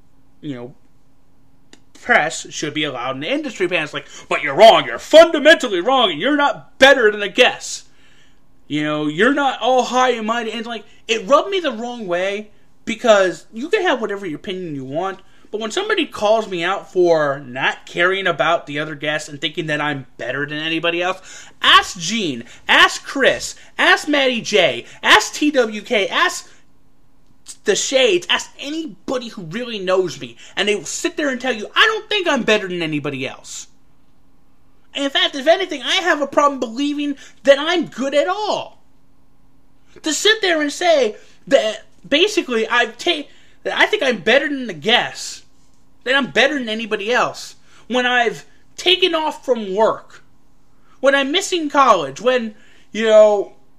press should be allowed in the industry panels. Like, but you're wrong, you're fundamentally wrong, and you're not better than a guest. You're not all high and mighty, and it rubbed me the wrong way, because you can have whatever your opinion you want, but when somebody calls me out for not caring about the other guests and thinking that I'm better than anybody else, ask Gene, ask Chris, ask Maddie J, ask TWK, ask the Shades, ask anybody who really knows me, and they will sit there and tell you, I don't think I'm better than anybody else. And in fact, if anything, I have a problem believing that I'm good at all. To sit there and say that basically that I think I'm better than the guests, that I'm better than anybody else, when I've taken off from work, when I'm missing college, when, I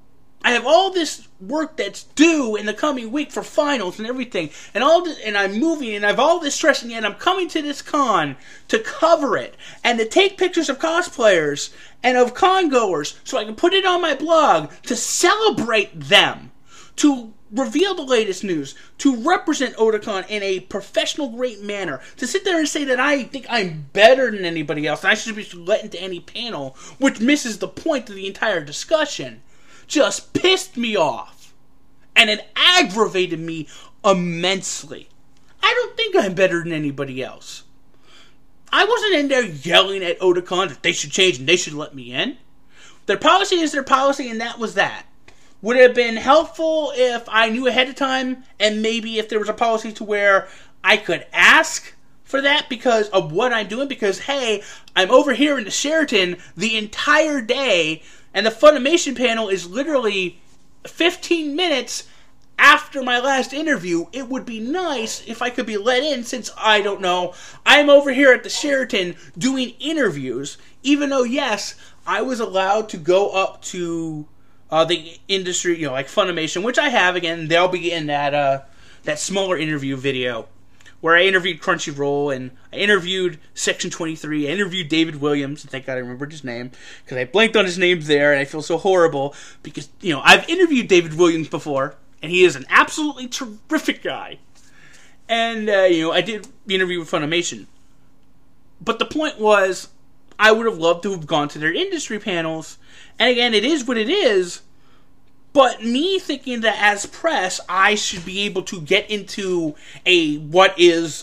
I have all this work that's due in the coming week for finals and everything, and and I'm moving, and I have all this stress, and yet I'm coming to this con to cover it, and to take pictures of cosplayers and of con goers, so I can put it on my blog to celebrate them, to reveal the latest news, to represent Otakon in a professional, great manner, to sit there and say that I think I'm better than anybody else, and I should be let into any panel, which misses the point of the entire discussion, just pissed me off. And it aggravated me immensely. I don't think I'm better than anybody else. I wasn't in there yelling at Otakon that they should change and they should let me in. Their policy is their policy, and that was that. Would it have been helpful if I knew ahead of time, and maybe if there was a policy to where I could ask for that because of what I'm doing? Because, hey, I'm over here in the Sheraton the entire day, and the Funimation panel is literally 15 minutes after my last interview. It would be nice if I could be let in, since, I don't know, I'm over here at the Sheraton doing interviews, even though, yes, I was allowed to go up to the industry, like Funimation, which I have. Again, they'll be in that smaller interview video where I interviewed Crunchyroll, and I interviewed Section 23, I interviewed David Williams, and thank God I remembered his name, because I blanked on his name there, and I feel so horrible, because, I've interviewed David Williams before, and he is an absolutely terrific guy. And, I did the interview with Funimation. But the point was, I would have loved to have gone to their industry panels, and again, it is what it is, but me thinking that as press, I should be able to get into what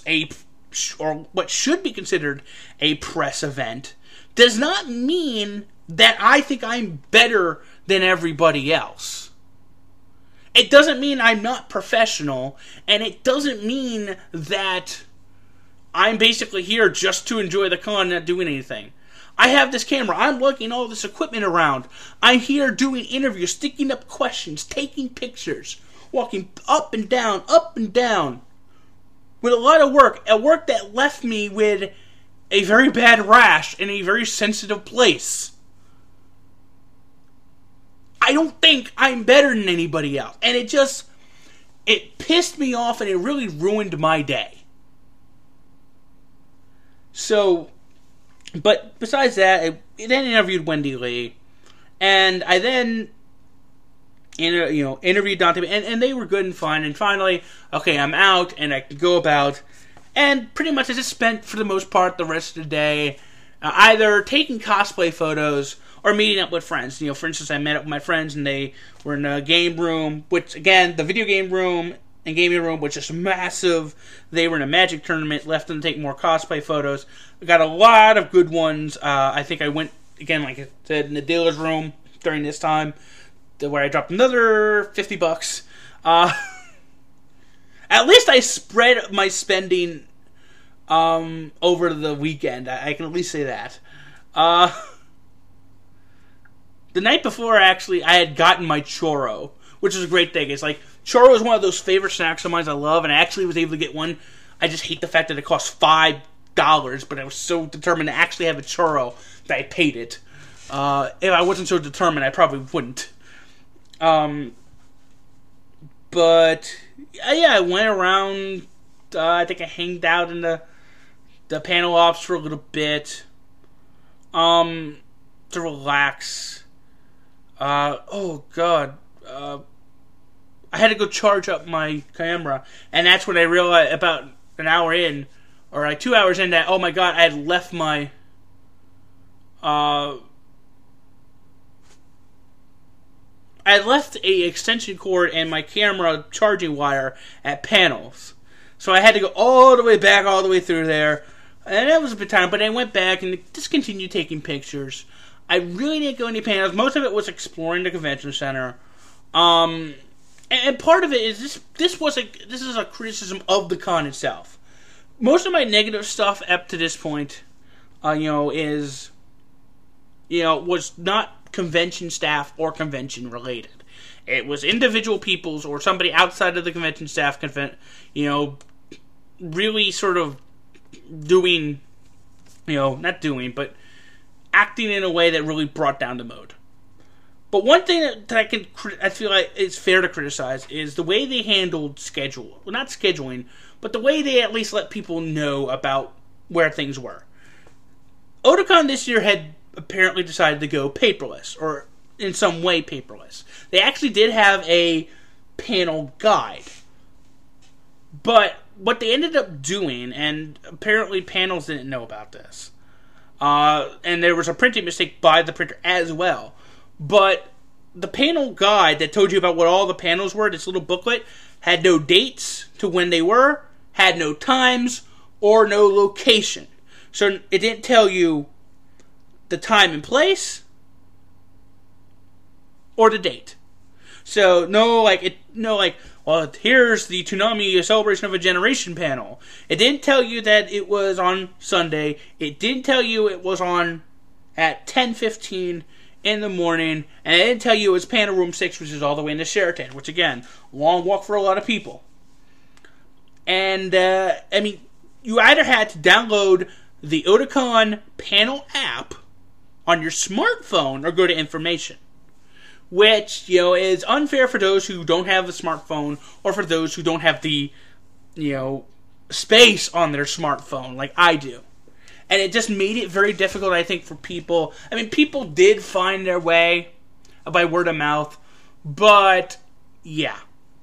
should be considered a press event, does not mean that I think I'm better than everybody else. It doesn't mean I'm not professional, and it doesn't mean that I'm basically here just to enjoy the con, not doing anything. I have this camera. I'm lugging all this equipment around. I'm here doing interviews, sticking up questions, taking pictures, walking up and down, with a lot of work. A work that left me with a very bad rash in a very sensitive place. I don't think I'm better than anybody else. And it pissed me off, and it really ruined my day. So, but besides that, I then interviewed Wendy Lee, and I then, interviewed Dante, and they were good and fun, and finally, okay, I'm out, and I could go about, and pretty much I just spent, for the most part, the rest of the day, either taking cosplay photos, or meeting up with friends. For instance, I met up with my friends, and they were in a game room, which, again, the video game room and gaming room, which is massive. They were in a Magic tournament, left them to take more cosplay photos. I got a lot of good ones. I think I went, again, like I said, in the dealer's room during this time, where I dropped another $50. At least I spread my spending over the weekend. I can at least say that. The night before, actually, I had gotten my churro, which is a great thing. It's like, churro is one of those favorite snacks of mine I love, and I actually was able to get one. I just hate the fact that it cost $5, but I was so determined to actually have a churro that I paid it. If I wasn't so determined, I probably wouldn't. But, yeah, I went around, I think I hanged out in the panel ops for a little bit, to relax. Oh, God, I had to go charge up my camera, and that's when I realized, about an hour in, or like 2 hours in, that, oh my God, I had left my, I had left a extension cord and my camera charging wire at panels. So I had to go all the way back, all the way through there, and that was a bit time, but I went back and just continued taking pictures. I really didn't go any panels. Most of it was exploring the convention center. And part of it is this is a criticism of the con itself. Most of my negative stuff up to this point, was not convention staff or convention related. It was individual people's or somebody outside of the convention staff, really sort of doing, not doing, but acting in a way that really brought down the mood. But one thing that I feel like it's fair to criticize is the way they handled schedule. Well, not scheduling, but the way they at least let people know about where things were. Otakon this year had apparently decided to go paperless, or in some way paperless. They actually did have a panel guide. But what they ended up doing, and apparently panels didn't know about this, and there was a printing mistake by the printer as well, but the panel guide that told you about what all the panels were, this little booklet, had no dates to when they were, had no times, or no location. So it didn't tell you the time and place, or the date. So well, here's the Toonami Celebration of a Generation panel. It didn't tell you that it was on Sunday. It didn't tell you it was on at 10:15 in the morning. And it didn't tell you it was panel room 6, which is all the way into Sheraton. Which, again, long walk for a lot of people. And, you either had to download the Otakon panel app on your smartphone or go to information. Which, is unfair for those who don't have a smartphone or for those who don't have the, space on their smartphone like I do. And it just made it very difficult, I think, for people. I mean, people did find their way by word of mouth, but, yeah.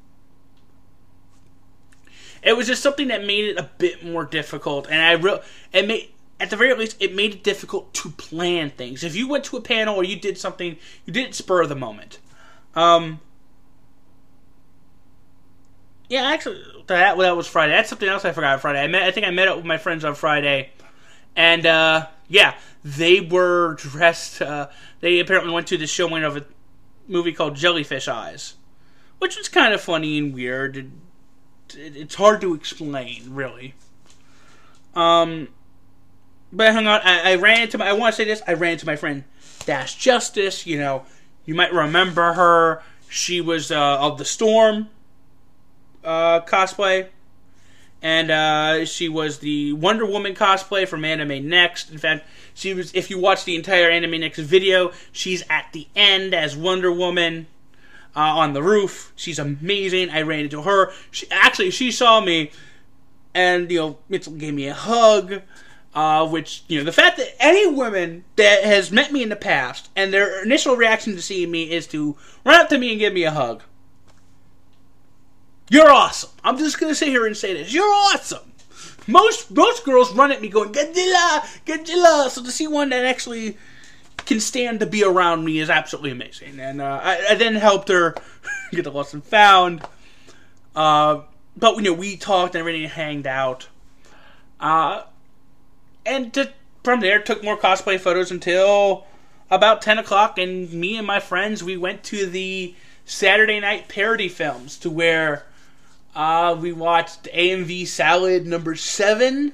It was just something that made it a bit more difficult, and at the very least, it made it difficult to plan things. If you went to a panel or you did something, you did it spur of the moment. Actually, that was Friday. That's something else I forgot on Friday. I think I met up with my friends on Friday, and they were dressed. They apparently went to the showing of a movie called Jellyfish Eyes, which was kind of funny and weird. It's hard to explain, really. But I hung out. I ran into I want to say this. I ran into my friend Dash Justice. You might remember her. She was of the Storm cosplay, and she was the Wonder Woman cosplay from Anime Next. In fact, she was. If you watch the entire Anime Next video, she's at the end as Wonder Woman on the roof. She's amazing. I ran into her. She saw me, and Mitchell gave me a hug. Which, the fact that any woman that has met me in the past and their initial reaction to seeing me is to run up to me and give me a hug. You're awesome. I'm just going to sit here and say this. You're awesome. Most girls run at me going, Godzilla, Godzilla. So to see one that actually can stand to be around me is absolutely amazing. And I then helped her get the Lost and Found. But, we talked and everything, hanged out. And from there, took more cosplay photos until about 10 o'clock, and me and my friends, we went to the Saturday night parody films, to where we watched AMV Salad number 7.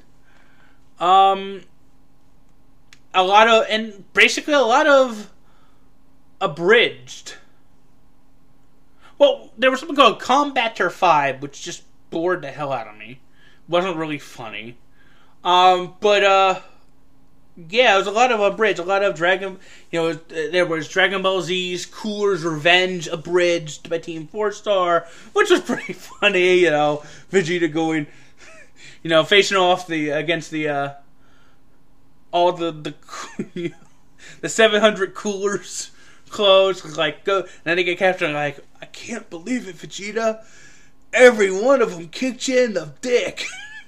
Basically a lot of abridged. Well, there was something called Combatter 5, which just bored the hell out of me. Wasn't really funny. It was a lot of abridged, a lot of Dragon, there was Dragon Ball Z's Cooler's Revenge abridged by Team 4-Star, which was pretty funny, Vegeta going, facing off against the 700 Coolers clothes, go, and then they get captured, I can't believe it, Vegeta, every one of them kicked you in the dick.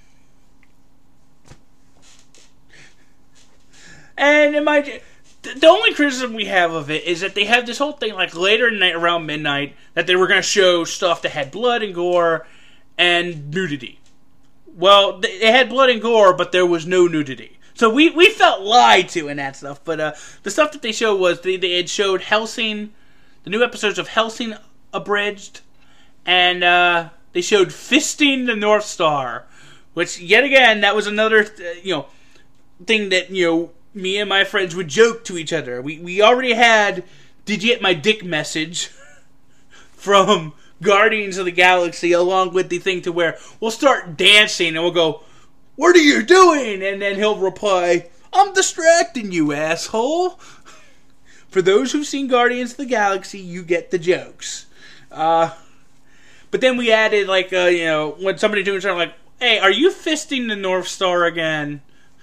And the only criticism we have of it is that they have this whole thing, later in the night, around midnight, that they were going to show stuff that had blood and gore and nudity. Well, they had blood and gore, but there was no nudity. So we felt lied to in that stuff. But the stuff that they showed was they had showed Hellsing, the new episodes of Hellsing abridged, and they showed Fisting the North Star, which, yet again, that was another, thing that, me and my friends would joke to each other. We already had "Did you get my dick" message from Guardians of the Galaxy, along with the thing to where we'll start dancing and we'll go, "What are you doing?" And then he'll reply, "I'm distracting you, asshole." For those who've seen Guardians of the Galaxy, you get the jokes. But then we added, like, when somebody doing something like, hey, are you fisting the North Star again?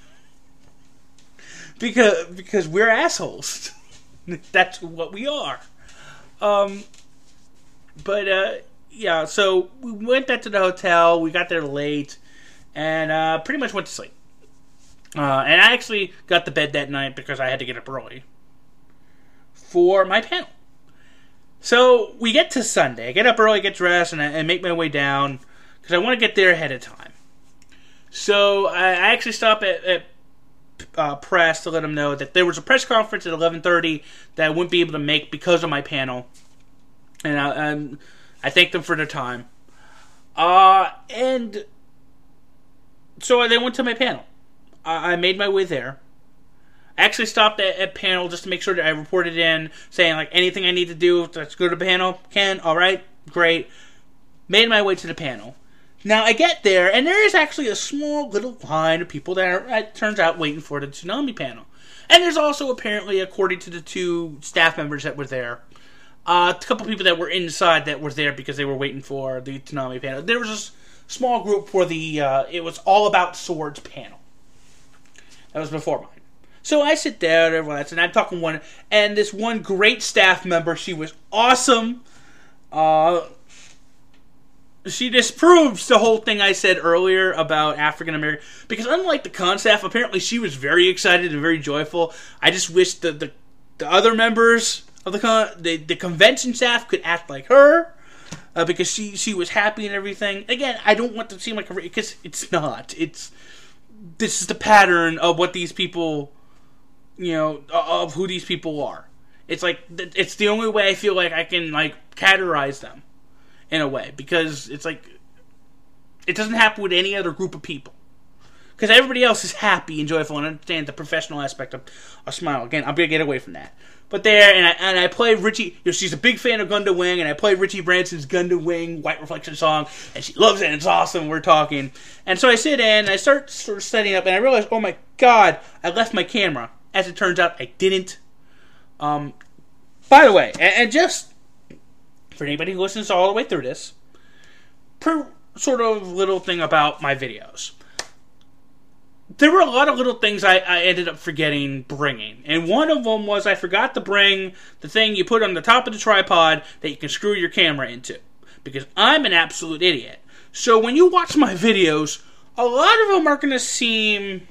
Because we're assholes. That's what we are. Yeah, so we went back to the hotel. We got there late. And pretty much went to sleep. And I actually got to bed that night because I had to get up early for my panel. So we get to Sunday. I get up early, get dressed, and make my way down because I want to get there ahead of time. So I actually stopped at press to let them know that there was a press conference at 11:30 that I wouldn't be able to make because of my panel. And I thank them for their time. And so they went to my panel. I made my way there. I actually stopped at panel just to make sure that I reported in, saying, like, anything I need to do, let's go to the panel. Ken, all right, great. Made my way to the panel. Now, I get there, and there is actually a small little line of people that are, it turns out, waiting for the Tsunami panel. And there's also, apparently, according to the 2 staff members that were there, a couple people that were inside that were there because they were waiting for the Tsunami panel. There was a small group for the, it was All About Swords panel. That was before mine. So I sit there and I'm talking one, and this one great staff member, she was awesome. She disproves the whole thing I said earlier about African American, because unlike the con staff, apparently she was very excited and very joyful. I just wish the other members of the convention staff could act like her, because she was happy and everything. Again, I don't want to seem like because it's not. This is the pattern of what these people, of who these people are. It's like, it's the only way I feel like I can, like, categorize them in a way, because it's like, it doesn't happen with any other group of people. Because everybody else is happy and joyful and understands the professional aspect of a smile. Again, I'm going to get away from that. But there, and I play Richie, she's a big fan of Gundam Wing, and I play Richie Branson's Gundam Wing White Reflection song, and she loves it, and it's awesome, we're talking. And so I sit in, and I start sort of setting up, and I realize, oh my god, I left my camera. As it turns out, I didn't. By the way, and just for anybody who listens all the way through this, per sort of little thing about my videos. There were a lot of little things I ended up forgetting bringing. And one of them was I forgot to bring the thing you put on the top of the tripod that you can screw your camera into. Because I'm an absolute idiot. So when you watch my videos, a lot of them are going to seem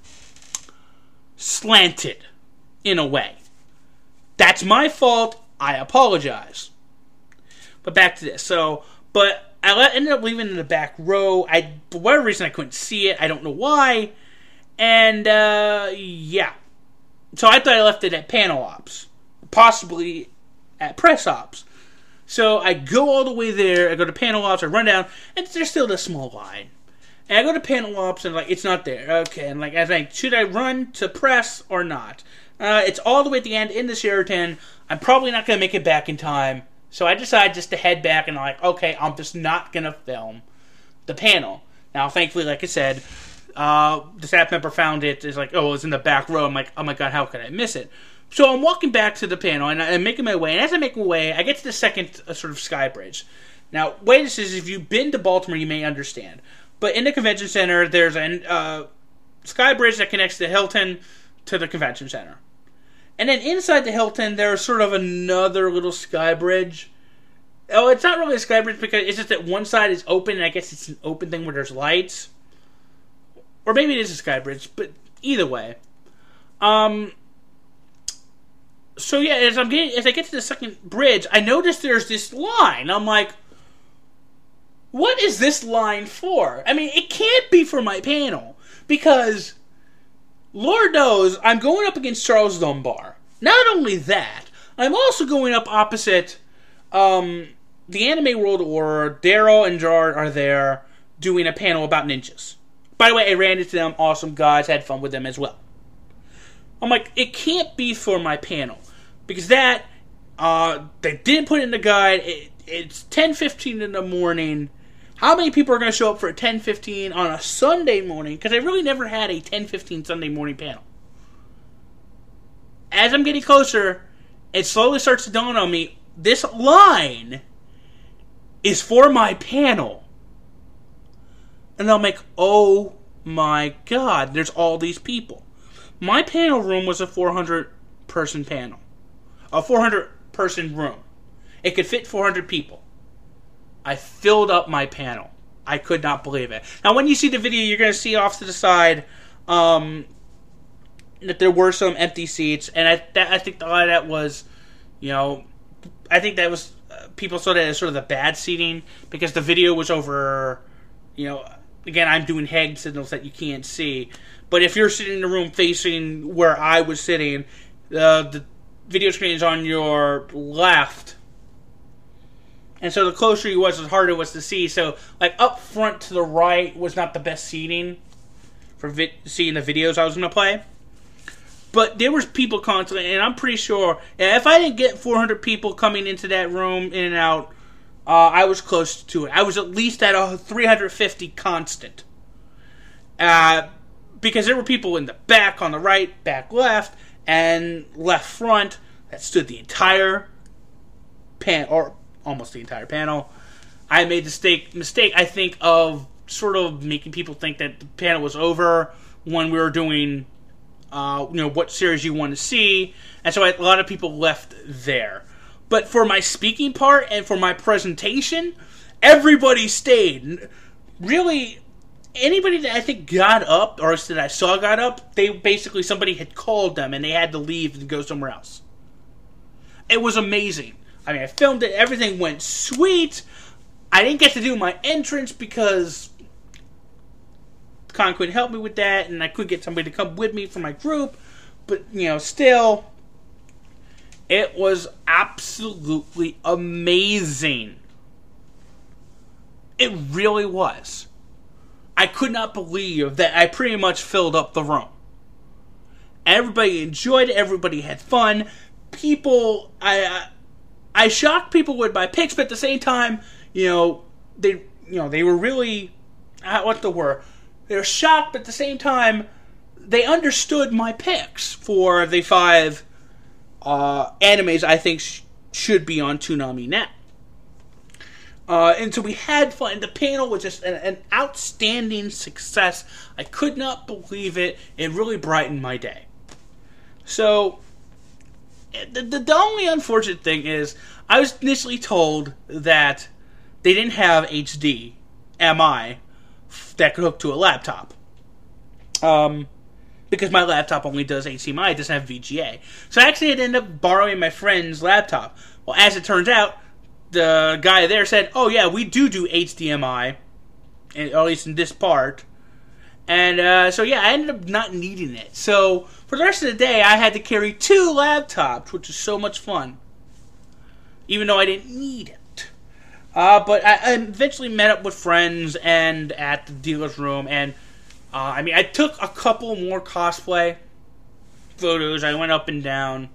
slanted in a way. That's my fault. I apologize. But back to this. But I ended up leaving it in the back row. For whatever reason, I couldn't see it. I don't know why. And, yeah. So I thought I left it at panel ops. Possibly at press ops. So I go all the way there. I go to panel ops. I run down. And there's still this small line. And I go to panel ops and, like, it's not there. Okay. And, like, I think, should I run to press or not? It's all the way at the end in the Sheraton. I'm probably not going to make it back in time. So I decide just to head back and, like, okay, I'm just not going to film the panel. Now, thankfully, like I said, the staff member found it. It's like, oh, it's in the back row. I'm like, oh my god, how could I miss it? So I'm walking back to the panel, and I'm making my way. And as I make my way, I get to the second sort of sky bridge. Now, way this is, if you've been to Baltimore, you may understand. But in the convention center, there's a sky bridge that connects the Hilton to the convention center. And then inside the Hilton, there's sort of another little sky bridge. Oh, it's not really a sky bridge because it's just that one side is open, and I guess it's an open thing where there's lights. Or maybe it is a sky bridge, but either way. So yeah, as I get to the second bridge, I notice there's this line. I'm like, what is this line for? I mean, it can't be for my panel. Because, Lord knows, I'm going up against Charles Dunbar. Not only that, I'm also going up opposite the Anime World Order. Daryl and Gerard are there doing a panel about ninjas. By the way, I ran into them, awesome guys, had fun with them as well. I'm like, it can't be for my panel. Because that, they didn't put it in the guide. It's 10:15 in the morning. How many people are going to show up for a 10:15 on a Sunday morning? Because I really never had a 10:15 Sunday morning panel. As I'm getting closer, it slowly starts to dawn on me, this line is for my panel. And I'm like, oh my God, there's all these people. My panel room was a 400-person panel. A 400-person room. It could fit 400 people. I filled up my panel. I could not believe it. Now, when you see the video, you're going to see off to the side that there were some empty seats, and I think a lot of that was, I think that was people saw that as sort of the bad seating because the video was over. Again, I'm doing hand signals that you can't see, but if you're sitting in the room facing where I was sitting, the video screen is on your left. And so the closer you was, the harder it was to see. So, up front to the right was not the best seating for seeing the videos I was going to play. But there was people constantly, and I'm pretty sure, if I didn't get 400 people coming into that room, in and out, I was close to it. I was at least at a 350 constant. Because there were people in the back, on the right, back left, and left front that stood the entire panel, or almost the entire panel. I made the mistake, I think, of sort of making people think that the panel was over when we were doing, what series you want to see. And so a lot of people left there. But for my speaking part and for my presentation, everybody stayed. Really, anybody that I think got up, or that I saw got up, somebody had called them and they had to leave and go somewhere else. It was amazing. I mean, I filmed it. Everything went sweet. I didn't get to do my entrance because Con couldn't help me with that, and I could get somebody to come with me for my group. But, still, it was absolutely amazing. It really was. I could not believe that I pretty much filled up the room. Everybody enjoyed it. Everybody had fun. People, I shocked people with my picks, but at the same time, they were really, they were shocked, but at the same time, they understood my picks for the 5 animes I think should be on Toonami Net. And so we had fun. The panel was just an outstanding success. I could not believe it. It really brightened my day. So, the only unfortunate thing is, I was initially told that they didn't have HDMI that could hook to a laptop. Because my laptop only does HDMI, it doesn't have VGA. So I actually had to end up borrowing my friend's laptop. Well, as it turns out, the guy there said, oh yeah, we do HDMI, or at least in this part. And so yeah, I ended up not needing it. So for the rest of the day, I had to carry 2 laptops, which was so much fun. Even though I didn't need it. But I eventually met up with friends and at the dealer's room, and I took a couple more cosplay photos. I went up and down.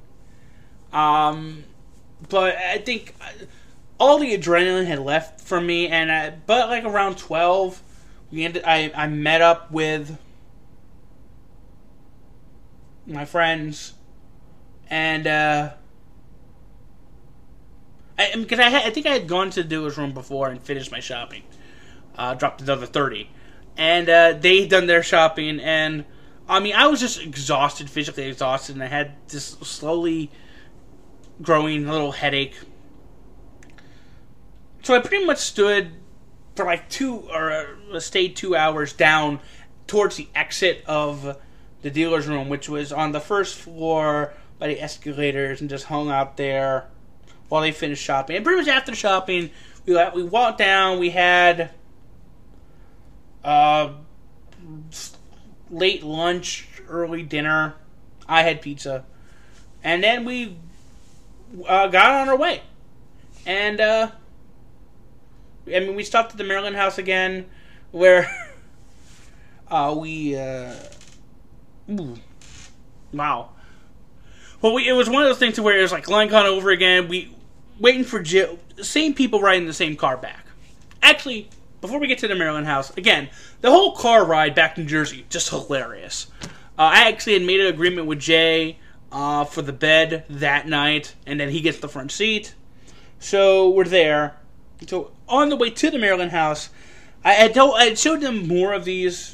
But I think all the adrenaline had left from me, and but around 12, I met up with my friends, and because I think I had gone to the dealer's room before and finished my shopping, dropped another 30, and they'd done their shopping, and I was just exhausted, physically exhausted, and I had this slowly growing little headache. So I pretty much stood for stayed 2 hours down towards the exit of the dealer's room, which was on the first floor by the escalators, and just hung out there while they finished shopping. And pretty much after shopping, we walked down, we had late lunch, early dinner. I had pizza. And then we got on our way. And we stopped at the Maryland House again, where wow. Well, it was one of those things where it was like line con over again. We waiting for Jill. Same people riding the same car back. Actually, before we get to the Maryland House, again, the whole car ride back to New Jersey, just hilarious. I actually had made an agreement with Jay for the bed that night, and then he gets the front seat. So we're there. So on the way to the Maryland house, I showed them more of these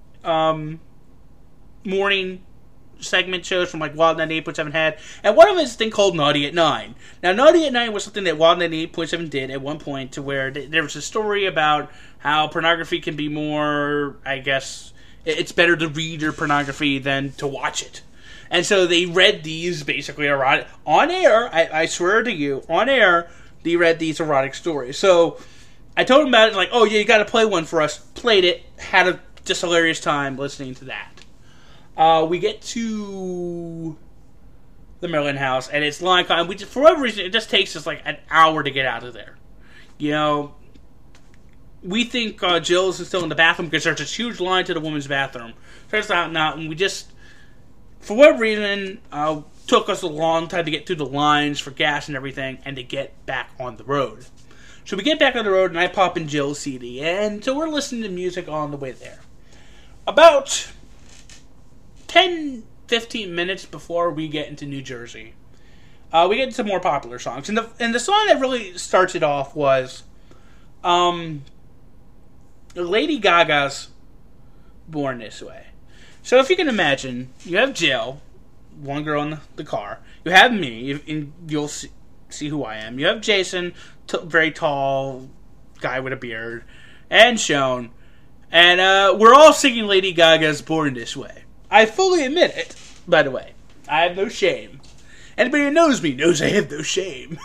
morning segment shows from like Wild 98.7 had, and one of them is a thing called Naughty at 9. Now, Naughty at 9 was something that Wild 98.7 did at one point, to where there was a story about how pornography can be more, I guess, it's better to read your pornography than to watch it. And so they read these basically erotic, on air, I swear to you, on air, they read these erotic stories. So I told them about it, like, oh yeah, you gotta play one for us. Played it, had a just hilarious time listening to that. We get to the Maryland house, and it's line call, and for whatever reason, it just takes us like an hour to get out of there. You know, we think Jill's still in the bathroom because there's this huge line to the women's bathroom. Turns out not, and we just, for whatever reason, took us a long time to get through the lines for gas and everything, and to get back on the road. So we get back on the road, and I pop in Jill's CD, and so we're listening to music on the way there. About 10-15 minutes before we get into New Jersey, we get into more popular songs. And the song that really starts it off was Lady Gaga's Born This Way. So if you can imagine, you have Jill, one girl in the car. You have me, and you'll see who I am. You have Jason, very tall guy with a beard, and Sean. And we're all singing Lady Gaga's Born This Way. I fully admit it, by the way. I have no shame. Anybody who knows me knows I have no shame.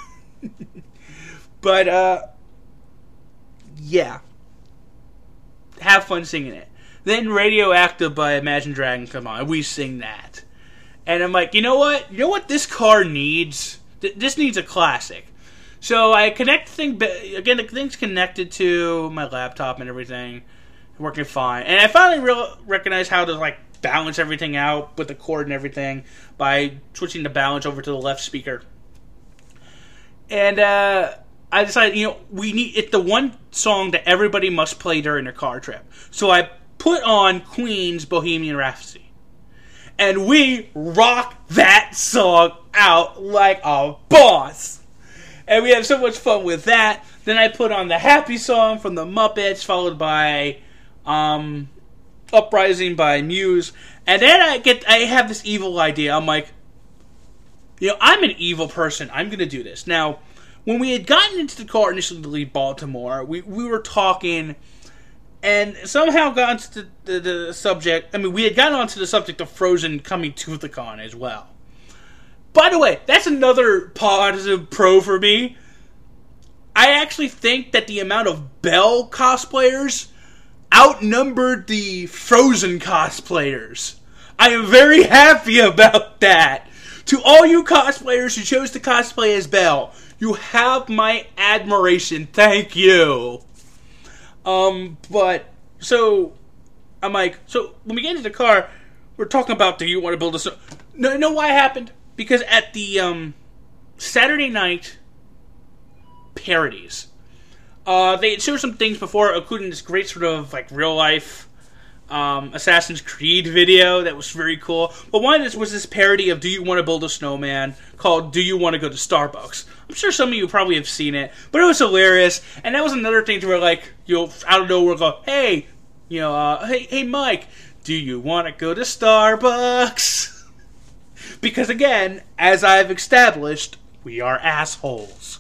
But, yeah. Have fun singing it. Then Radioactive by Imagine Dragons come on, and we sing that. And I'm like, you know what? You know what this car needs? This needs a classic. So I connect the thing, again, the thing's connected to my laptop and everything. Working fine. And I finally recognized how to, like, balance everything out with the cord and everything by switching the balance over to the left speaker. And I decided, you know, it's the one song that everybody must play during their car trip. So I put on Queen's Bohemian Rhapsody. And we rock that song out like a boss. And we have so much fun with that. Then I put on the Happy song from the Muppets, followed by Uprising by Muse. And then I have this evil idea. I'm like, you know, I'm an evil person. I'm going to do this. Now, when we had gotten into the car initially to leave Baltimore, we were talking and somehow got into the subject. I mean, we had gotten onto the subject of Frozen coming to the con as well. By the way, that's another positive pro for me. I actually think that the amount of Belle cosplayers outnumbered the Frozen cosplayers. I am very happy about that. To all you cosplayers who chose to cosplay as Belle, you have my admiration. Thank you. But, so, I'm like, so when we get into the car, we're talking about, do you want to build a... No, you know why it happened? Because at the Saturday night parodies, they showed some things before, including this great sort of like real life Assassin's Creed video that was very cool. But one of this was this parody of Do You Want to Build a Snowman called Do You Want to Go to Starbucks? I'm sure some of you probably have seen it, but it was hilarious. And that was another thing to where, like, you know, out of nowhere go, hey, you know, hey Mike, do you want to go to Starbucks? Because again, as I've established, we are assholes.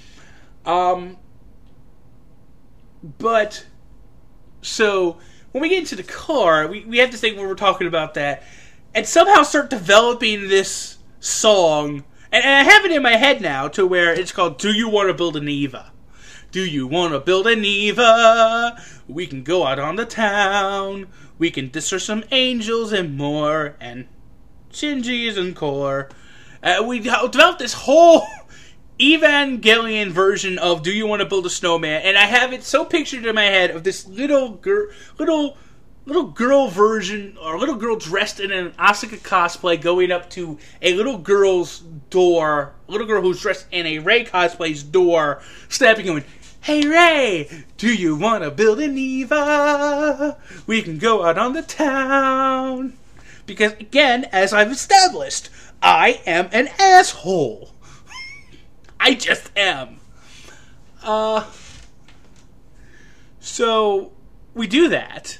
But, so, when we get into the car, we have this thing where we're talking about that, and somehow start developing this song, and I have it in my head now, to where it's called Do You Want to Build an Eva? Do you want to build an Eva? We can go out on the town, we can destroy some angels and more, and Shinji's and core. We developed this whole Evangelion version of Do You Want to Build a Snowman, and I have it so pictured in my head of this little girl version, or little girl dressed in an Asuka cosplay going up to a little girl's door, a little girl who's dressed in a Rei cosplay's door, snapping going, hey Rei, do you want to build an Eva? We can go out on the town. Because again, as I've established, I am an asshole. I just am. So we do that.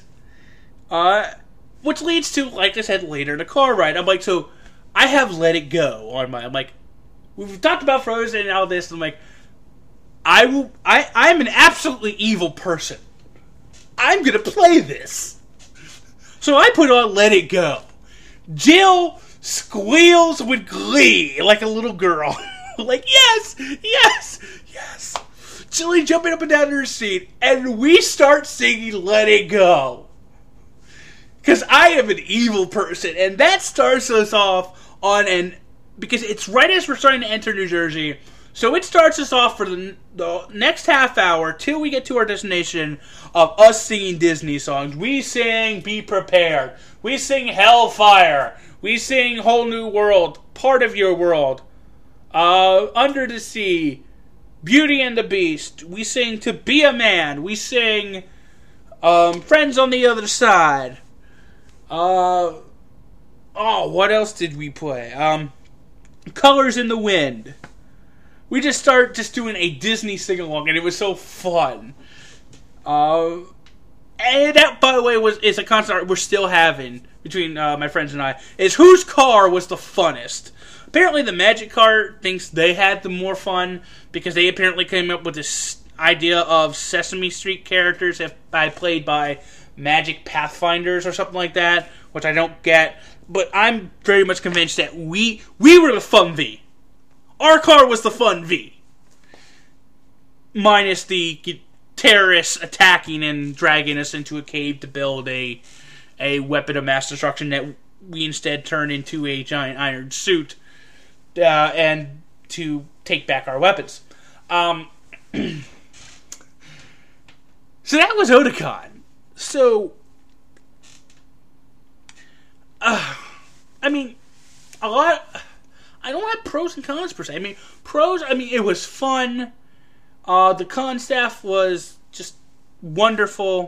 Which leads to, like I said, later the car ride. I'm like, so I have Let It Go on my. I'm like, we've talked about Frozen and all this. And I'm like, I'm an absolutely evil person. I'm gonna play this. So I put on Let It Go. Jill squeals with glee like a little girl. Like, yes, yes, yes. Jilly jumping up and down in her seat, and we start singing Let It Go. Because I am an evil person, and that starts us off on because it's right as we're starting to enter New Jersey, so it starts us off for the next half hour till we get to our destination of us singing Disney songs. We sing Be Prepared. We sing Hellfire. We sing Whole New World, Part of Your World, Under the Sea, Beauty and the Beast. We sing To Be a Man. We sing Friends on the Other Side. What else did we play? Colors in the Wind. We just start doing a Disney sing-along, and it was so fun. And that, by the way, is a concert we're still having between my friends and I, is whose car was the funnest. Apparently the Magic Car thinks they had the more fun, because they apparently came up with this idea of Sesame Street characters played by Magic Pathfinders or something like that, which I don't get. But I'm very much convinced that we were the fun V. Our car was the fun V. Minus the terrorists attacking and dragging us into a cave to build a weapon of mass destruction that we instead turn into a giant iron suit and to take back our weapons. So that was Otakon. So, I mean, I don't have pros and cons per se. I mean, pros, it was fun. The con staff was just wonderful.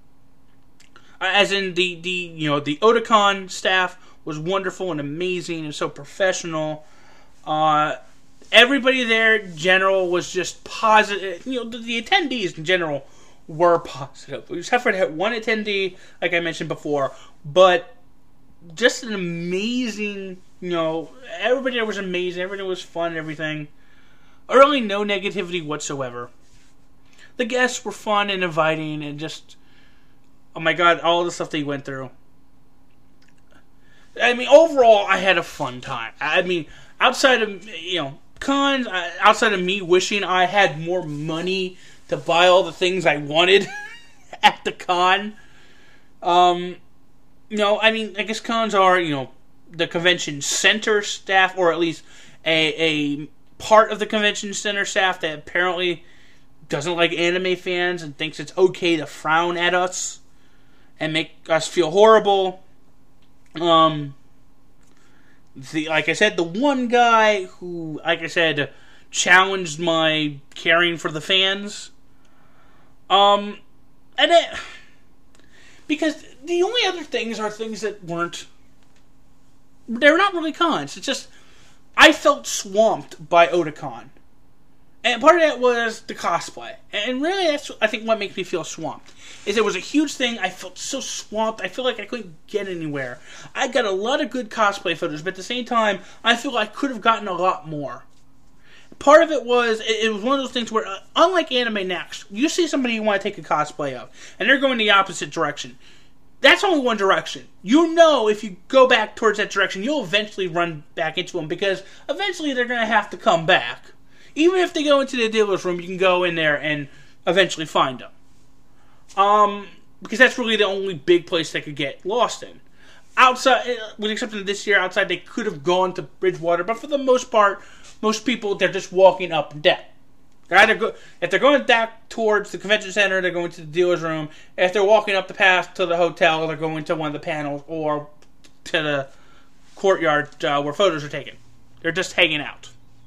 As in the Otakon staff was wonderful and amazing and so professional. Everybody there in general was just positive. The attendees in general were positive. Except for that one attendee, like I mentioned before, but just an amazing, everybody there was amazing, everything was fun and everything. Really no negativity whatsoever. The guests were fun and inviting and just, oh my god, all the stuff they went through. Overall, I had a fun time. Outside of, cons, outside of me wishing I had more money to buy all the things I wanted at the con. I guess cons are, the convention center staff, or at least a part of the convention center staff that apparently doesn't like anime fans and thinks it's okay to frown at us and make us feel horrible. Like I said, the one guy who, like I said, challenged my caring for the fans. Because the only other things are things that they're not really cons. It's just, I felt swamped by Otakon. And part of that was the cosplay. And really, that's, I think, what makes me feel swamped. Is it was a huge thing. I felt so swamped. I feel like I couldn't get anywhere. I got a lot of good cosplay photos, but at the same time, I feel I could have gotten a lot more. Part of it was one of those things where, unlike Anime Next, you see somebody you want to take a cosplay of, and they're going the opposite direction. That's only one direction. If you go back towards that direction, you'll eventually run back into them, because eventually they're going to have to come back. Even if they go into the dealer's room, you can go in there and eventually find them. Because that's really the only big place they could get lost in. Outside, with the exception of this year, outside they could have gone to Bridgewater, but for the most part, most people, they're just walking up and down. If they're going back towards the convention center, they're going to the dealer's room. If they're walking up the path to the hotel, they're going to one of the panels or to the courtyard where photos are taken. They're just hanging out.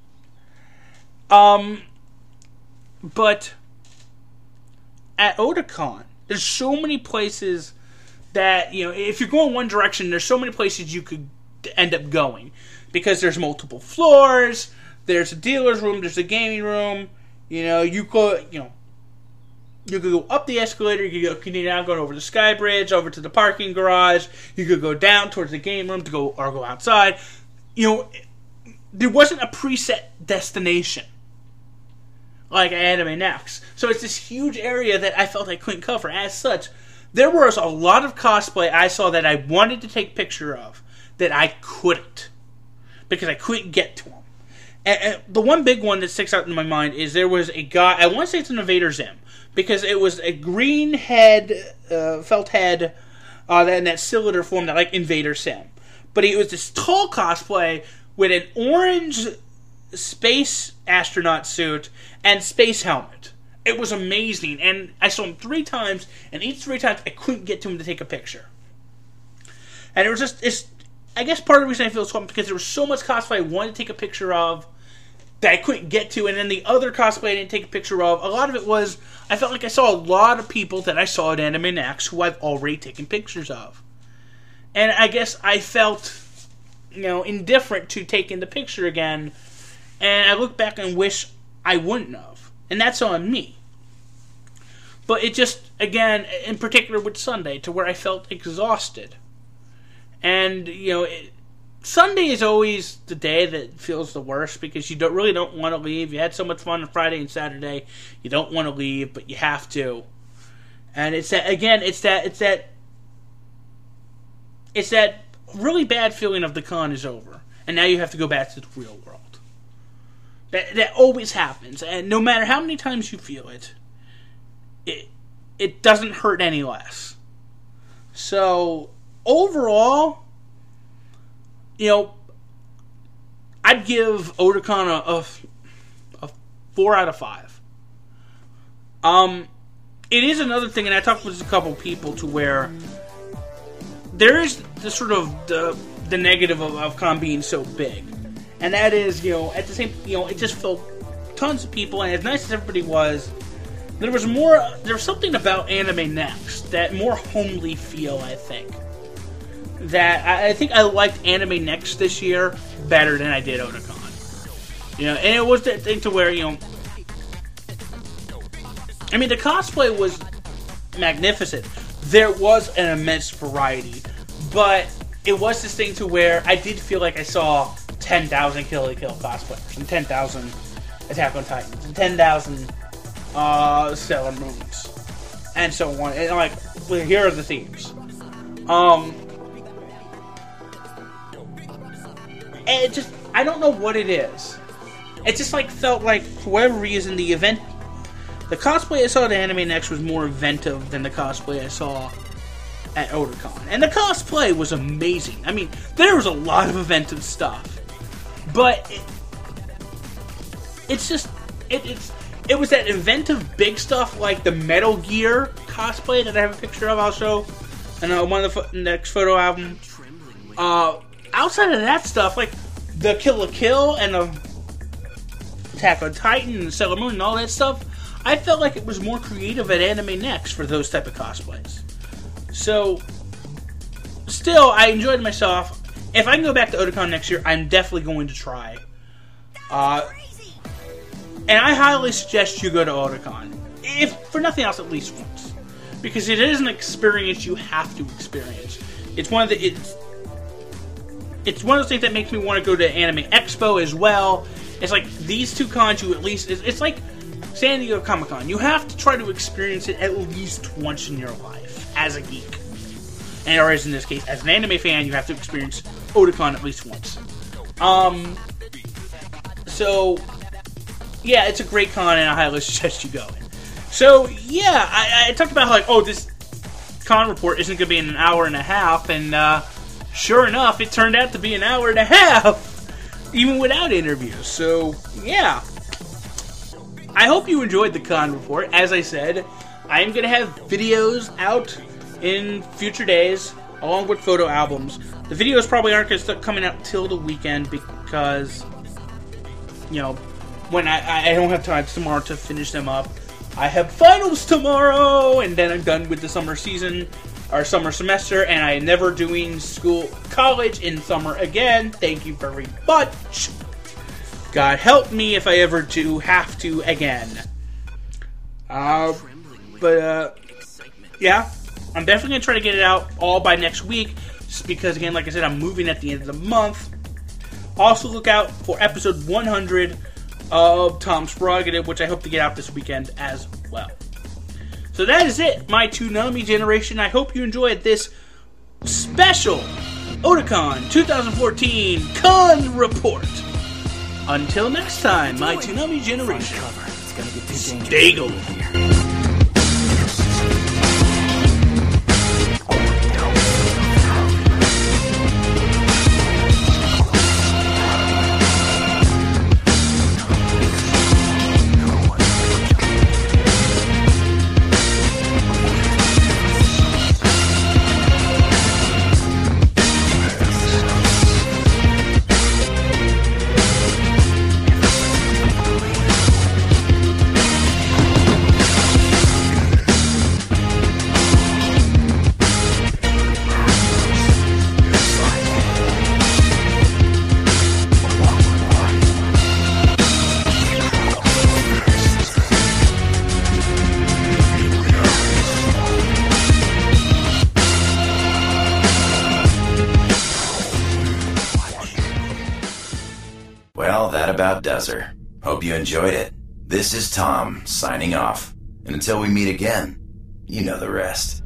But at Otakon, there's so many places that, if you're going one direction, there's so many places you could end up going. because there's multiple floors. There's a dealer's room. There's a gaming room. You could go up the escalator. You could now go over the Sky Bridge, over to the parking garage. You could go down towards the game room or go outside. There wasn't a preset destination like Anime Next. So it's this huge area that I felt I couldn't cover. As such, there was a lot of cosplay I saw that I wanted to take a picture of that I couldn't because I couldn't get to them. And the one big one that sticks out in my mind is there was a guy, I want to say it's an Invader Zim, because it was a green head, felt head, in that cylinder form that like Invader Zim. But it was this tall cosplay with an orange space astronaut suit and space helmet. It was amazing, and I saw him 3 times, and each 3 times I couldn't get to him to take a picture. And it was just, I guess part of the reason I feel so because there was so much cosplay I wanted to take a picture of that I couldn't get to, and then the other cosplay I didn't take a picture of, a lot of it was, I felt like I saw a lot of people that I saw at Anime Next who I've already taken pictures of. And I guess I felt, indifferent to taking the picture again, and I look back and wish I wouldn't have. And that's on me. But it just, again, in particular with Sunday, to where I felt exhausted. And, Sunday is always the day that feels the worst because you really don't want to leave. You had so much fun on Friday and Saturday. You don't want to leave, but you have to. And it's that really bad feeling of the con is over. And now you have to go back to the real world. That always happens. And no matter how many times you feel it, it doesn't hurt any less. So, overall, I'd give Otakon a 4 out of 5. It is another thing, and I talked with a couple people to where there is the sort of the negative of con being so big, and that is at the same it just filled tons of people, and as nice as everybody was, there was something about Anime Next, that more homely feel, I think. That I think I liked Anime Next this year better than I did Otakon. And it was that thing to where, the cosplay was magnificent. There was an immense variety, but it was this thing to where I did feel like I saw 10,000 Kill la Kill cosplayers, and 10,000 Attack on Titans, and 10,000 Sailor Moons, and so on. And here are the themes. And it just, I don't know what it is. It just felt like, for whatever reason, the cosplay I saw at Anime Next was more inventive than the cosplay I saw at Otakon. And the cosplay was amazing. There was a lot of inventive stuff. But it was that inventive big stuff like the Metal Gear cosplay that I have a picture of, I'll show in one of the next photo album. Outside of that stuff, like the Kill la Kill and the Attack on Titan and Sailor Moon and all that stuff, I felt like it was more creative at Anime Next for those type of cosplays. So, still, I enjoyed myself. If I can go back to Otakon next year, I'm definitely going to try. And I highly suggest you go to Otakon. If for nothing else, at least once. Because it is an experience you have to experience. It's one of those things that makes me want to go to Anime Expo as well. It's like these two cons, it's like San Diego Comic-Con. You have to try to experience it at least once in your life as a geek. And or as in this case, as an anime fan, you have to experience Otakon at least once. So, yeah, it's a great con, and I highly suggest you go. So, yeah, I talked about how, this con report isn't going to be in an hour and a half, and sure enough, it turned out to be an hour and a half, even without interviews. So, yeah. I hope you enjoyed the con report. As I said, I am going to have videos out in future days, along with photo albums. The videos probably aren't going to start coming out till the weekend because, when I don't have time tomorrow to finish them up. I have finals tomorrow, and then I'm done with the summer season, our summer semester, and I am never doing college in summer again. Thank you very much. God help me if I ever do have to again. Yeah, I'm definitely going to try to get it out all by next week, just because, again, like I said, I'm moving at the end of the month. Also, look out for episode 100 of Tom's Prerogative, which I hope to get out this weekend as well. So that is it, my Toonami generation. I hope you enjoyed this special Otakon 2014 Con Report. Until next time, my Toonami generation, stay golden. Well, that about does her. Hope you enjoyed it. This is Tom, signing off. And until we meet again, you know the rest.